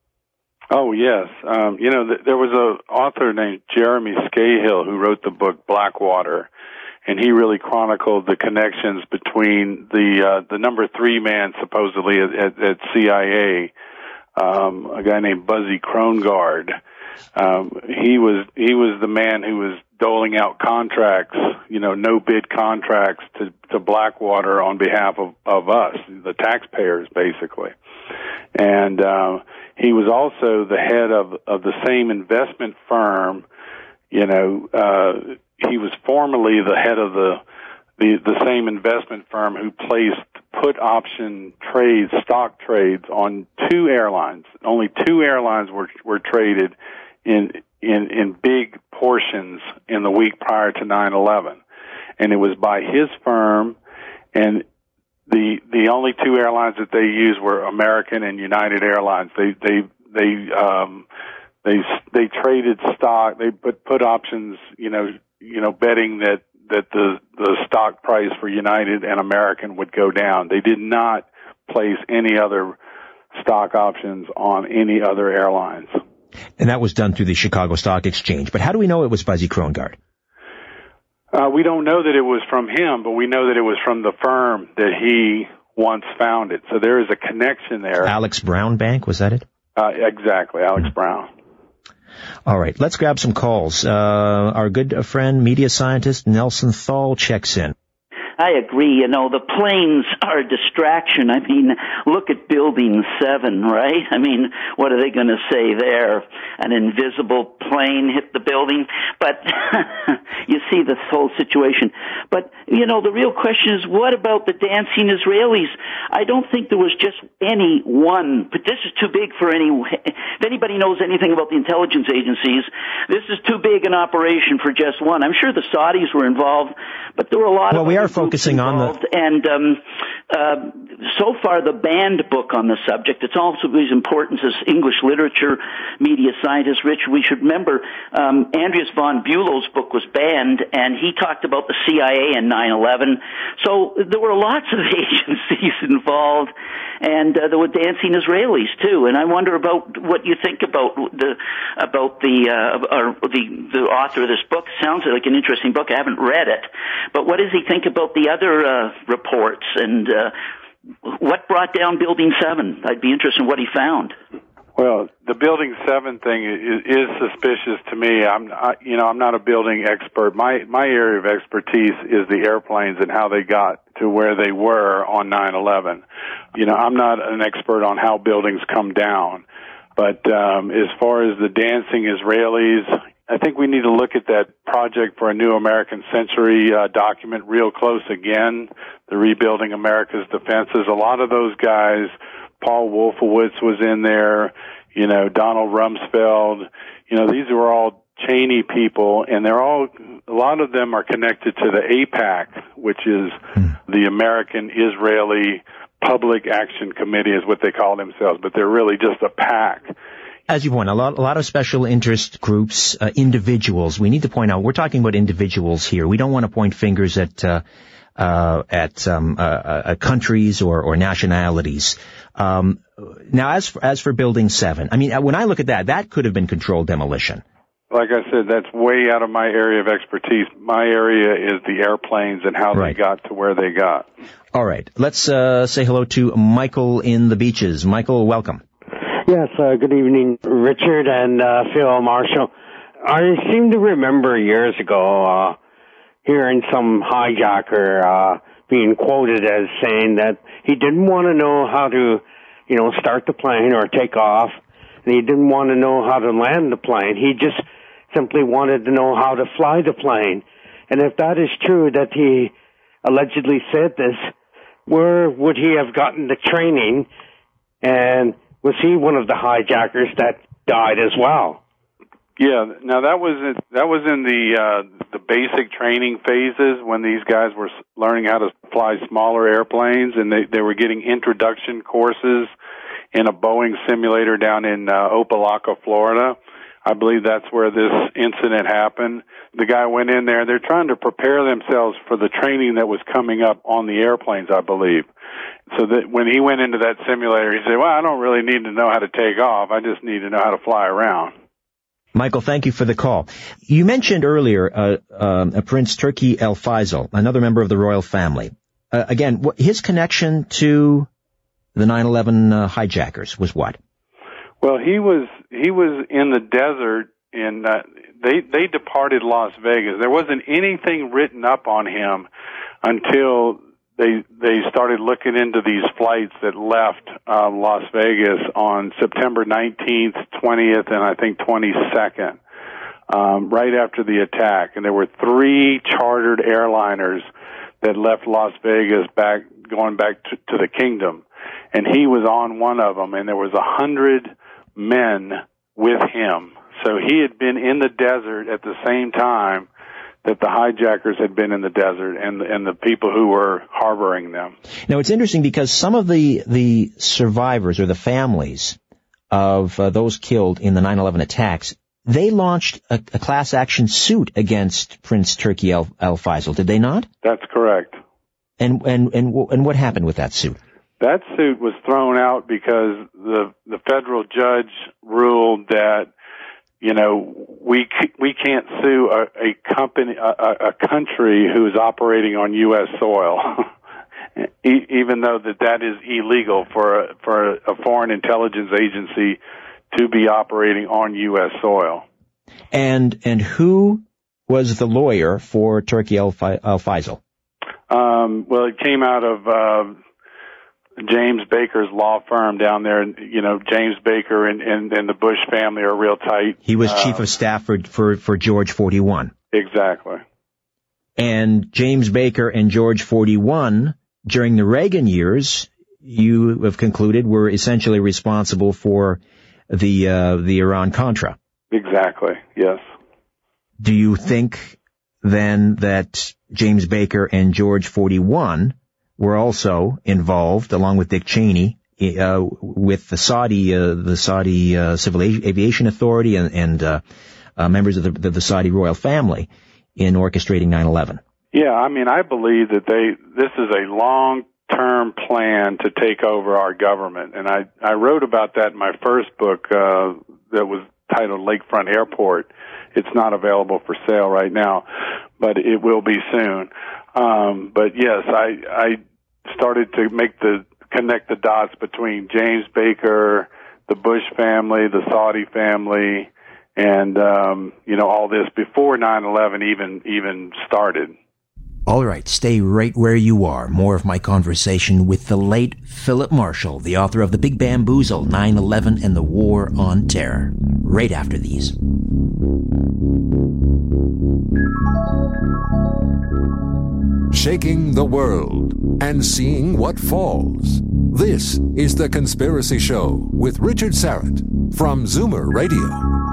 Oh, yes. Um, you know, th- there was an author named Jeremy Scahill who wrote the book Blackwater, and he really chronicled the connections between the uh, the number three man supposedly at, at, at C I A, um, a guy named Buzzy Krongard. Um, he was he was the man who was doling out contracts, you know, no bid contracts to, to Blackwater on behalf of, of us, the taxpayers, basically. And uh, he was also the head of, of the same investment firm. You know, uh, he was formerly the head of the, the the same investment firm who placed put option trades, stock trades on two airlines. Only two airlines were were traded in in in big portions in the week prior to nine eleven, and it was by his firm. And the the only two airlines that they used were American and United Airlines. They they they um they they traded stock. They put put options. You know you know betting that that the the stock price for United and American would go down. They did not place any other stock options on any other airlines. And that was done through the Chicago Stock Exchange. But how do we know it was Buzzy Krongard? Uh, we don't know that it was from him, but we know that it was from the firm that he once founded. So there is a connection there. Alex Brown Bank, was that it? Uh, exactly, Alex mm-hmm. Brown. All right, let's grab some calls. Uh, our good friend, media scientist Nelson Thal checks in. I agree. You know, the planes are a distraction. I mean, look at Building seven, right? I mean, what are they going to say there? An invisible plane hit the building? But you see this whole situation. But, you know, the real question is, what about the dancing Israelis? I don't think there was just any one, but this is too big for any, if anybody knows anything about the intelligence agencies, this is too big an operation for just one. I'm sure the Saudis were involved, but there were a lot well, of we are focusing involved. on the And um, uh, so far, the banned book on the subject, it's also as important as English literature, media scientist. Rich, we should remember um, Andreas von Bülow's book was banned, and he talked about the C I A and nine eleven. So there were lots of agencies involved. and uh, there were dancing Israelis too. And I wonder about what you think about the about the uh, or the the author of this book. Sounds like an interesting book. I haven't read it, but what does he think about the other uh, reports and uh, what brought down Building Seven? I'd be interested in what he found. Well, the Building Seven thing is, is suspicious to me. I'm, I, you know, I'm not a building expert. My my area of expertise is the airplanes and how they got to where they were on nine eleven. You know, I'm not an expert on how buildings come down, but um, as far as the dancing Israelis, I think we need to look at that Project for a New American Century uh, document real close again. The Rebuilding America's Defenses. A lot of those guys. Paul Wolfowitz was in there, you know, Donald Rumsfeld. You know, these were all Cheney people, and they're all, a lot of them are connected to the AIPAC, which is the American Israeli Public Action Committee is what they call themselves, but they're really just a PAC. As you point out, a lot, a lot of special interest groups, uh, individuals. We need to point out, we're talking about individuals here. We don't want to point fingers at, uh, uh, at, um, uh, uh, countries or, or nationalities. Um, now, as for, as for Building seven, I mean, when I look at that, that could have been controlled demolition. Like I said, that's way out of my area of expertise. My area is the airplanes and how right. they got to where they got. All right. Let's uh, say hello to Michael in the Beaches. Michael, welcome. Yes, uh, good evening, Richard and uh, Phil Marshall. I seem to remember years ago uh, hearing some hijacker uh, being quoted as saying that he didn't want to know how to, you know, start the plane or take off, and he didn't want to know how to land the plane. He just simply wanted to know how to fly the plane. And if that is true, that he allegedly said this, where would he have gotten the training, and was he one of the hijackers that died as well? Yeah, now that was in, that was in the uh, the basic training phases when these guys were learning how to fly smaller airplanes, and they, they were getting introduction courses in a Boeing simulator down in uh, Opelika, Florida. I believe that's where this incident happened. The guy went in there. They're trying to prepare themselves for the training that was coming up on the airplanes, I believe. So that when he went into that simulator, he said, well, I don't really need to know how to take off. I just need to know how to fly around. Michael, thank you for the call. You mentioned earlier uh, uh, Prince Turki El Faisal, another member of the royal family. Uh, again, wh- his connection to the nine eleven uh, hijackers was what? Well, he was he was in the desert, and uh, they they departed Las Vegas. There wasn't anything written up on him until they they started looking into these flights that left uh, Las Vegas on September nineteenth, twentieth, and I think twenty-second, um, right after the attack. And there were three chartered airliners that left Las Vegas back going back to, to the kingdom, and he was on one of them, and there was a hundred men with him. So he had been in the desert at the same time that the hijackers had been in the desert, and and the people who were harboring them. Now, it's interesting because some of the the survivors or the families of uh, those killed in the nine eleven attacks, they launched a, a class action suit against Prince Turki El, El Faisal, did they not? That's correct. And and and and what happened with that suit? That suit was thrown out because the the federal judge ruled that, you know, we we can't sue a, a company, a, a country who is operating on U S soil, e- even though that that is illegal for a, for a foreign intelligence agency to be operating on U S soil. And and who was the lawyer for Turki El, Fa- El Faisal? Um, well, it came out of uh, James Baker's law firm down there. You know, James Baker and, and, and the Bush family are real tight. He was uh, chief of staff for, for, for George forty-one. Exactly. And James Baker and George forty-one, during the Reagan years, you have concluded were essentially responsible for the uh, the Iran-Contra. Exactly, yes. Do you think then that James Baker and George forty-one were also involved, along with Dick Cheney, uh, with the Saudi, uh, the Saudi uh, Civil Aviation Authority and, and uh, uh, members of the, the, the Saudi royal family in orchestrating nine eleven? Yeah, I mean, I believe that they. This is a long term plan to take over our government. And I, I wrote about that in my first book uh, that was titled Lakefront Airport. It's not available for sale right now, but it will be soon. Um, but yes, I, I started to make the connect the dots between James Baker, the Bush family, the Saudi family, and um, you know, all this before nine eleven even even started. All right, stay right where you are. More of my conversation with the late Philip Marshall, the author of The Big Bamboozle, nine eleven and the War on Terror, right after these. Shaking the world and seeing what falls. This is The Conspiracy Show with Richard Syrett from Zoomer Radio.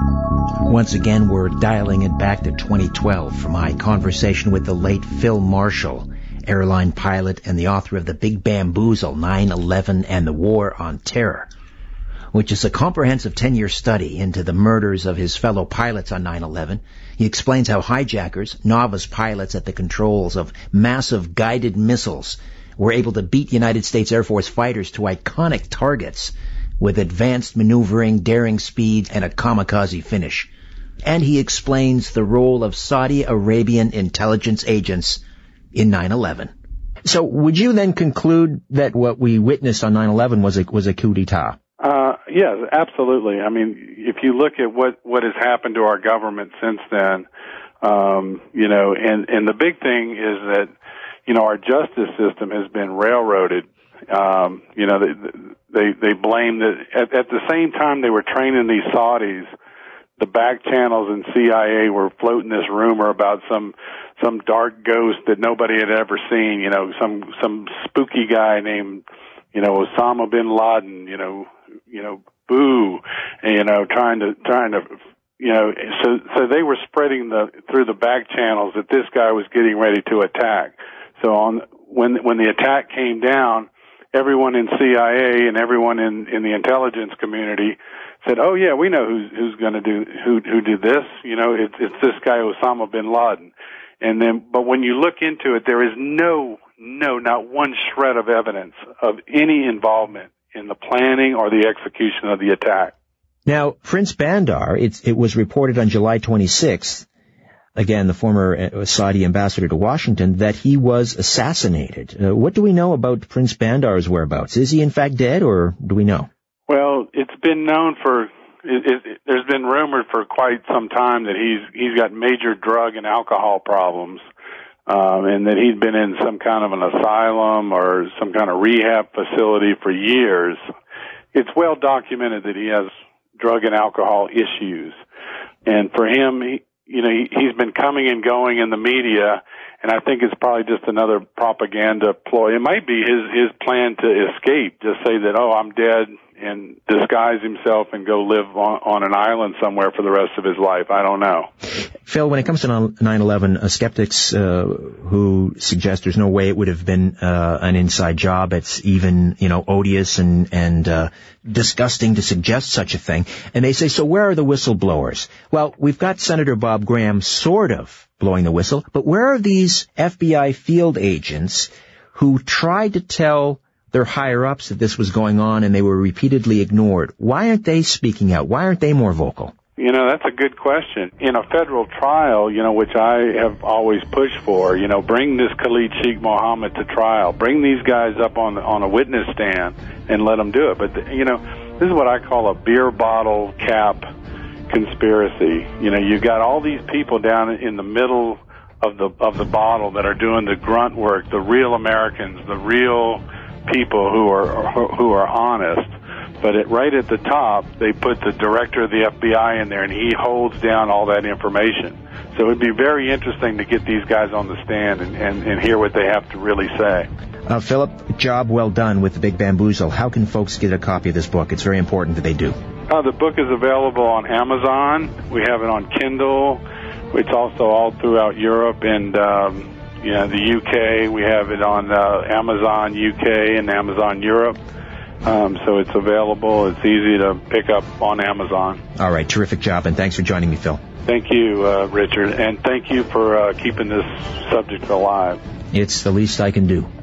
Once again, we're dialing it back to twenty twelve for my conversation with the late Phil Marshall, airline pilot and the author of The Big Bamboozle, nine eleven and the War on Terror, which is a comprehensive ten-year study into the murders of his fellow pilots on nine eleven. He explains how hijackers, novice pilots at the controls of massive guided missiles, were able to beat United States Air Force fighters to iconic targets with advanced maneuvering, daring speed, and a kamikaze finish. And he explains the role of Saudi Arabian intelligence agents in nine eleven. So would you then conclude that what we witnessed on nine eleven was a, was a coup d'etat? Uh, yes, absolutely. I mean, if you look at what, what has happened to our government since then, um, you know, and, and the big thing is that, you know, our justice system has been railroaded. Um, you know, they, they, they blame that at, at the same time they were training these Saudis, the back channels and C I A were floating this rumor about some, some dark ghost that nobody had ever seen, you know, some, some spooky guy named, you know, Osama bin Laden, you know, you know, boo, you know, trying to, trying to, you know, so, so they were spreading the, through the back channels that this guy was getting ready to attack. So on, when, when the attack came down, everyone in C I A and everyone in, in the intelligence community said, oh yeah, we know who's, who's gonna do, who, who did this, you know, it's, it's this guy Osama bin Laden. And then, but when you look into it, there is no, no, not one shred of evidence of any involvement in the planning or the execution of the attack. Now, Prince Bandar, it's, it was reported on July twenty-sixth, again, the former Saudi ambassador to Washington, that he was assassinated. Uh, what do we know about Prince Bandar's whereabouts? Is he in fact dead, or do we know? Well, it's been known for, it, it, there's been rumored for quite some time that he's, he's got major drug and alcohol problems. Um, and that he'd been in some kind of an asylum or some kind of rehab facility for years. It's well documented that he has drug and alcohol issues. And for him, he, you know, he, he's been coming and going in the media, and I think it's probably just another propaganda ploy. It might be his, his plan to escape, just say that, oh, I'm dead, and disguise himself and go live on, on an island somewhere for the rest of his life. I don't know. Phil, when it comes to nine eleven, uh, skeptics uh, who suggest there's no way it would have been uh, an inside job, it's even, you know, odious and, and uh, disgusting to suggest such a thing. And they say, so where are the whistleblowers? Well, we've got Senator Bob Graham sort of blowing the whistle, but where are these F B I field agents who tried to tell their higher-ups that this was going on and they were repeatedly ignored? Why aren't they speaking out? Why aren't they more vocal? You know, that's a good question. In a federal trial, you know, which I have always pushed for, you know, bring this Khalid Sheikh Mohammed to trial. Bring these guys up on on a witness stand and let them do it. But, the, you know, this is what I call a beer bottle cap conspiracy. You know, you've got all these people down in the middle of the of the bottle that are doing the grunt work, the real Americans, the real people who are who are honest. But it, right at the top, they put the director of the F B I in there, and he holds down all that information. So it'd be very interesting to get these guys on the stand and, and, and hear what they have to really say. Uh, Philip, job well done with The Big Bamboozle. How can folks get a copy of this book? It's very important that they do. Uh, the book is available on Amazon. We have it on Kindle. It's also all throughout Europe and um, you know, the U K. We have it on uh, Amazon U K and Amazon Europe. Um, so it's available. It's easy to pick up on Amazon. All right. Terrific job. And thanks for joining me, Phil. Thank you, uh, Richard. And thank you for uh, keeping this subject alive. It's the least I can do.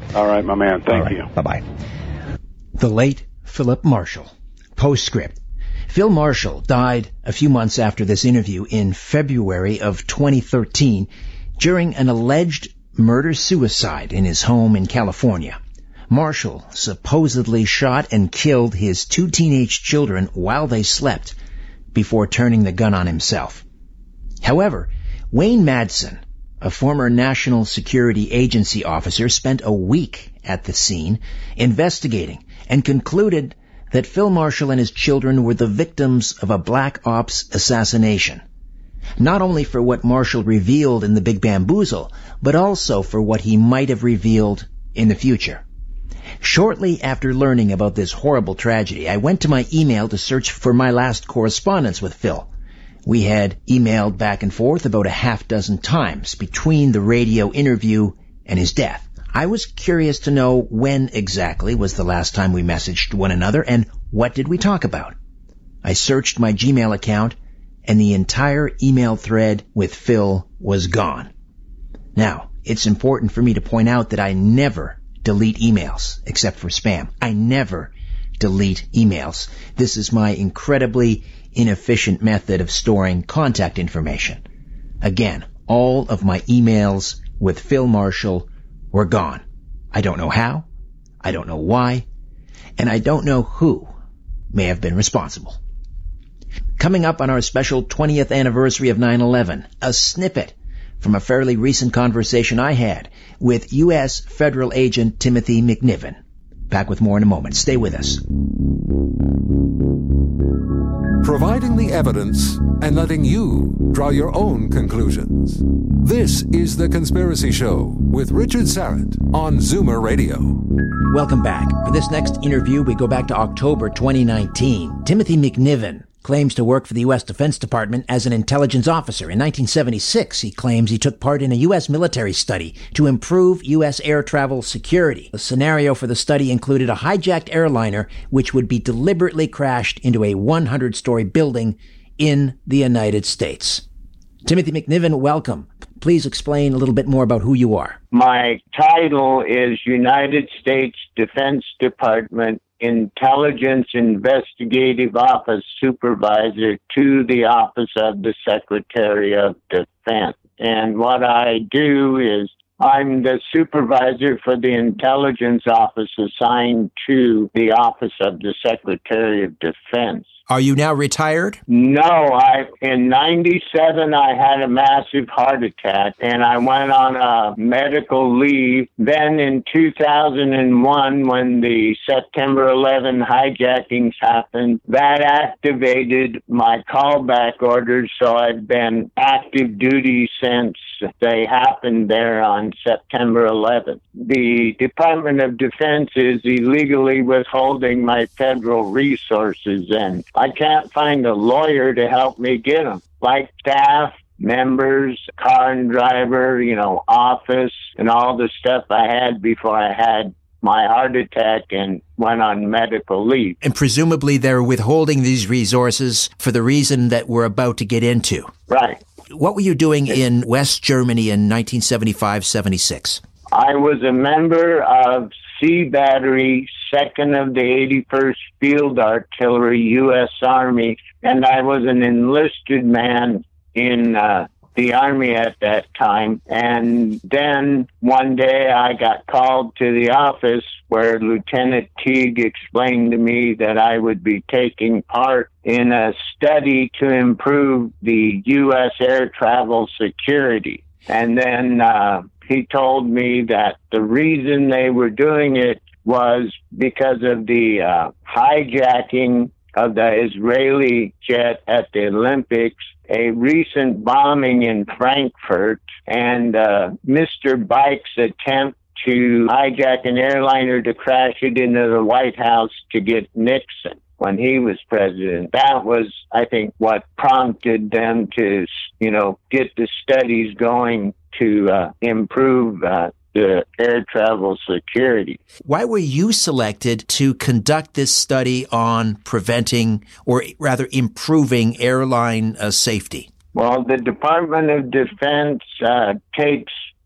All right, my man. Thank right. you. Bye-bye. The late Philip Marshall. Postscript. Phil Marshall died a few months after this interview in February of twenty thirteen during an alleged murder-suicide in his home in California. Marshall supposedly shot and killed his two teenage children while they slept before turning the gun on himself. However, Wayne Madsen, a former National Security Agency officer, spent a week at the scene investigating and concluded that Phil Marshall and his children were the victims of a black ops assassination. Not only for what Marshall revealed in The Big Bamboozle, but also for what he might have revealed in the future. Shortly after learning about this horrible tragedy, I went to my email to search for my last correspondence with Phil. We had emailed back and forth about a half dozen times between the radio interview and his death. I was curious to know when exactly was the last time we messaged one another and what did we talk about. I searched my Gmail account and the entire email thread with Phil was gone. Now, it's important for me to point out that I never delete emails except for spam. I never delete emails. This is my incredibly inefficient method of storing contact information. Again, all of my emails with Phil Marshall were gone. I don't know how, I don't know why, and I don't know who may have been responsible. Coming up on our special twentieth anniversary of nine eleven, a snippet from a fairly recent conversation I had with U S Federal Agent Timothy McNiven. Back with more in a moment. Stay with us. Providing the evidence and letting you draw your own conclusions. This is The Conspiracy Show with Richard Syrett on Zoomer Radio. Welcome back. For this next interview, we go back to October twenty nineteen. Timothy McNiven claims to work for the U S Defense Department as an intelligence officer. In nineteen seventy-six, he claims he took part in a U S military study to improve U S air travel security. The scenario for the study included a hijacked airliner which would be deliberately crashed into a one hundred story building in the United States. Timothy McNiven, welcome. Please explain a little bit more about who you are. My title is United States Defense Department Intelligence Investigative Office Supervisor to the Office of the Secretary of Defense. And what I do is I'm the supervisor for the intelligence office assigned to the Office of the Secretary of Defense. Are you now retired? No, I in ninety-seven I had a massive heart attack and I went on a medical leave. Then in two thousand one, when the September eleventh hijackings happened, that activated my callback orders, so I've been active duty since they happened there on September eleventh. The Department of Defense is illegally withholding my federal resources, and I can't find a lawyer to help me get them, like staff, members, car and driver, you know, office, and all the stuff I had before I had my heart attack and went on medical leave. And presumably they're withholding these resources for the reason that we're about to get into. Right. What were you doing in West Germany in nineteen seventy-five seventy-six? I was a member of C Battery, second of the eighty-first Field Artillery, U S Army, and I was an enlisted man in uh, the Army at that time. And then one day I got called to the office where Lieutenant Teague explained to me that I would be taking part in a study to improve the U S air travel security. And then uh, he told me that the reason they were doing it was because of the uh, hijacking of the Israeli jet at the Olympics, a recent bombing in Frankfurt, and uh, Mister Bike's attempt to hijack an airliner to crash it into the White House to get Nixon when he was president. That was, I think, what prompted them to, you know, get the studies going to uh, improve uh, the air travel security. Why were you selected to conduct this study on preventing, or rather improving, airline uh, safety? Well, the Department of Defense uh, takes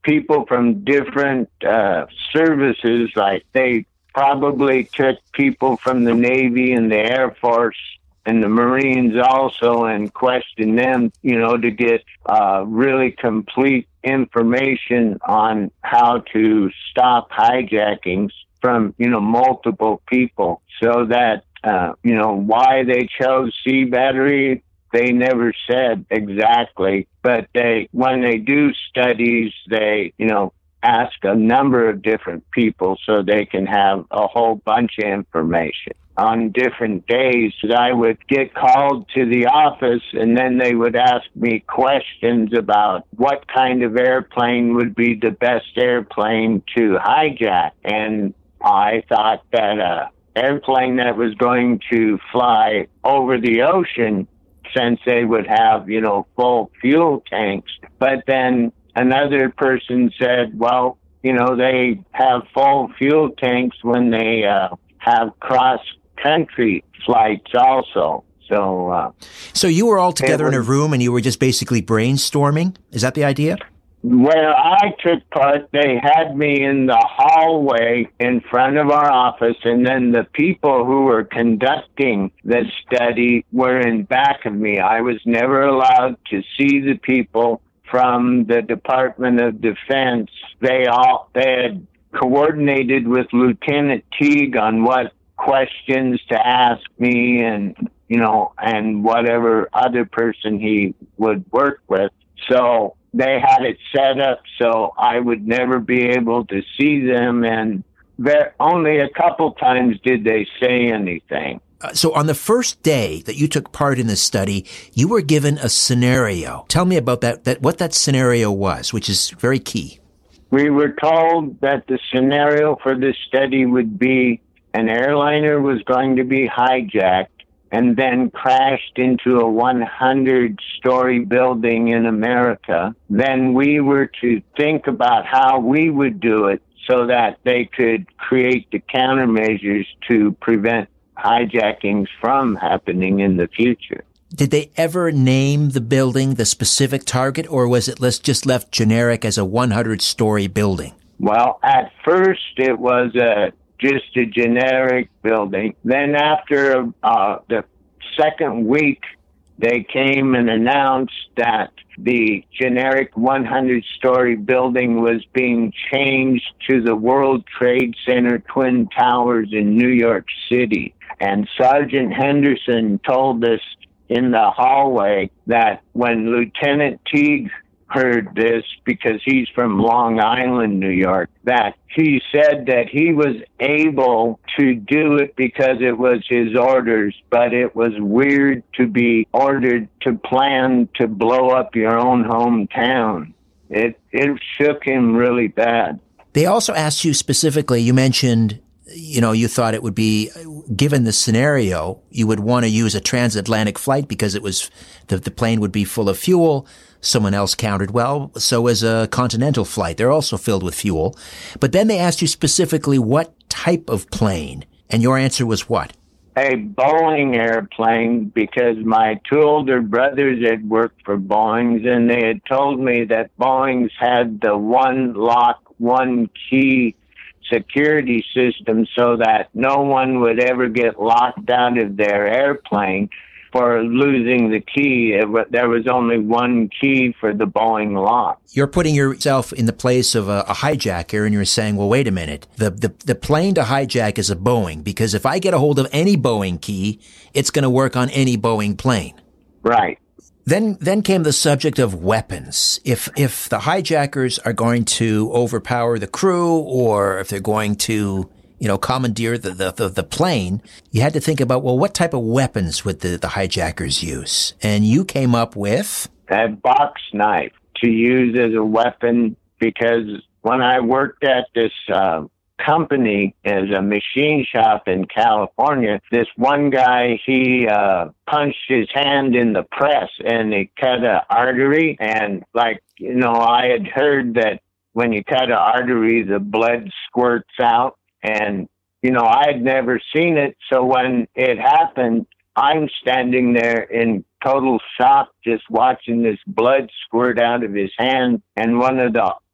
people from different uh, services, like they probably took people from the Navy and the Air Force and the Marines also and questioned them, you know, to get uh, really complete information on how to stop hijackings from, you know, multiple people. So that, uh, you know, why they chose Sea Battery, they never said exactly. But they, when they do studies, they, you know, ask a number of different people so they can have a whole bunch of information. On different days, I would get called to the office, and then they would ask me questions about what kind of airplane would be the best airplane to hijack. And I thought that a airplane that was going to fly over the ocean, since they would have, you know, full fuel tanks. But then another person said, well, you know, they have full fuel tanks when they uh, have cross-country flights also. So, uh, so you were all together was, in a room and you were just basically brainstorming? Is that the idea? Where I took part, they had me in the hallway in front of our office, and then the people who were conducting the study were in back of me. I was never allowed to see the people from the Department of Defense. They all they had coordinated with Lieutenant Teague on what questions to ask me, and you know, and whatever other person he would work with. So they had it set up so I would never be able to see them, and there, only a couple times did they say anything. Uh, so on the first day that you took part in this study, you were given a scenario. Tell me about that, that what that scenario was, which is very key. We were told that the scenario for this study would be an airliner was going to be hijacked and then crashed into a one hundred story building in America. Then we were to think about how we would do it so that they could create the countermeasures to prevent hijackings from happening in the future. Did they ever name the building, the specific target, or was it just left generic as a one hundred story building? Well, at first it was a just a generic building. Then after uh, the second week, they came and announced that the generic one hundred story building was being changed to the World Trade Center Twin Towers in New York City. And Sergeant Henderson told us in the hallway that when Lieutenant Teague heard this, because he's from Long Island, New York, that he said that he was able to do it because it was his orders, but it was weird to be ordered to plan to blow up your own hometown. It it shook him really bad. They also asked you specifically, you mentioned, you know, you thought it would be, given the scenario, you would want to use a transatlantic flight because it was, the, the plane would be full of fuel. Someone else countered, well, so is a continental flight. They're also filled with fuel. But then they asked you specifically what type of plane, and your answer was what? A Boeing airplane, because my two older brothers had worked for Boeing's, and they had told me that Boeing's had the one lock, one key security system so that no one would ever get locked out of their airplane for losing the key. It, there was only one key for the Boeing lock. You're putting yourself in the place of a, a hijacker, and you're saying, well, wait a minute. The, the, the plane to hijack is a Boeing, because if I get a hold of any Boeing key, it's going to work on any Boeing plane. Right. Then, then came the subject of weapons. If, if the hijackers are going to overpower the crew, or if they're going to, you know, commandeer the, the, the, the plane, you had to think about, well, what type of weapons would the, the hijackers use? And you came up with a box knife to use as a weapon, because when I worked at this, uh, company as a machine shop in California, this one guy, he uh punched his hand in the press and it cut an artery. And like, you know, I had heard that when you cut an artery, the blood squirts out. And, you know, I had never seen it. So when it happened, I'm standing there in total shock, just watching this blood squirt out of his hand. And one of the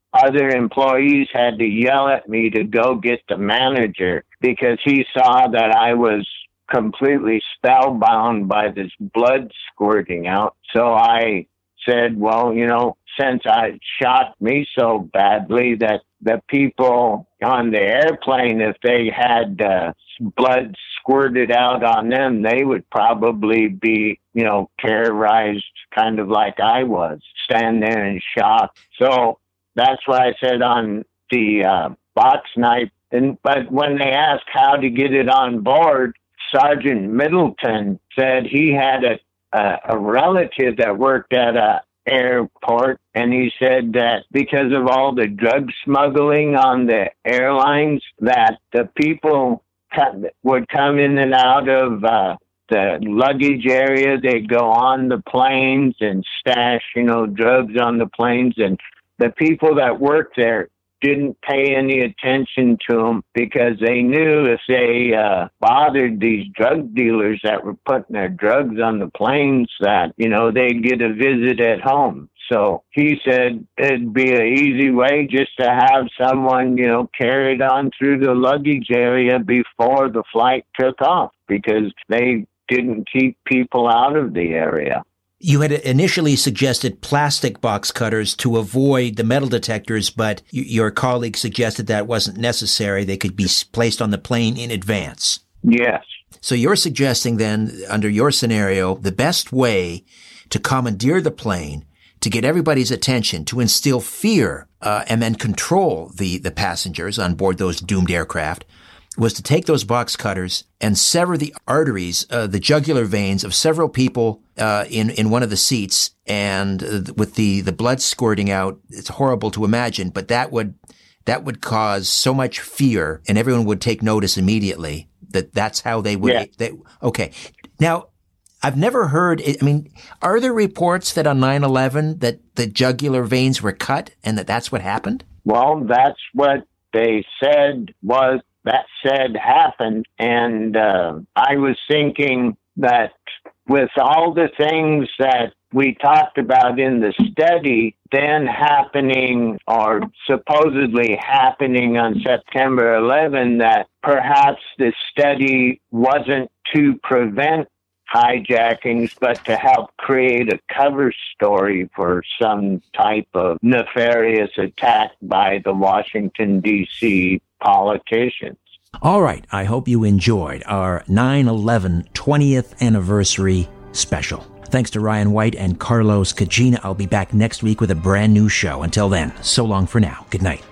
other employees had to yell at me to go get the manager because he saw that I was completely spellbound by this blood squirting out. So I said, well, you know, since I shot me so badly that the people on the airplane, if they had uh, blood squirted out on them, they would probably be, you know, terrorized kind of like I was, stand there in shock. So that's what I said on the uh, box knife. And, but when they asked how to get it on board, Sergeant Middleton said he had a, a, a relative that worked at a airport, and he said that because of all the drug smuggling on the airlines, that the people come, would come in and out of uh, the luggage area. They'd go on the planes and stash, you know, drugs on the planes, and the people that worked there didn't pay any attention to them because they knew if they uh, bothered these drug dealers that were putting their drugs on the planes, that, you know, they'd get a visit at home. So he said it'd be an easy way just to have someone, you know, carried on through the luggage area before the flight took off because they didn't keep people out of the area. You had initially suggested plastic box cutters to avoid the metal detectors, but y- your colleague suggested that wasn't necessary. They could be placed on the plane in advance. Yes. So you're suggesting then, under your scenario, the best way to commandeer the plane, to get everybody's attention, to instill fear, uh, and then control the, the passengers on board those doomed aircraft, was to take those box cutters and sever the arteries, uh, the jugular veins of several people uh, in in one of the seats, and uh, with the the blood squirting out. It's horrible to imagine, but that would that would cause so much fear, and everyone would take notice immediately that that's how they would. Yeah. They, okay, now I've never heard. I mean, are there reports that on nine eleven that the jugular veins were cut and that that's what happened? Well, that's what they said was. That said happened, and uh, I was thinking that with all the things that we talked about in the study then happening or supposedly happening on September eleventh, that perhaps the study wasn't to prevent hijackings, but to help create a cover story for some type of nefarious attack by the Washington, D C politicians. All right. I hope you enjoyed our nine eleven twentieth anniversary special. Thanks to Ryan White and Carlos Cagina. I'll be back next week with a brand new show. Until then, so long for now. Good night.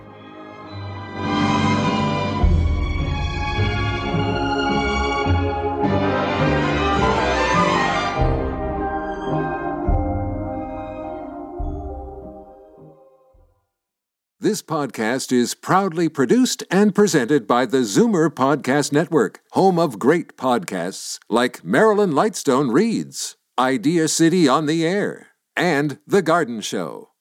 This podcast is proudly produced and presented by the Zoomer Podcast Network, home of great podcasts like Marilyn Lightstone Reads, Idea City on the Air, and The Garden Show.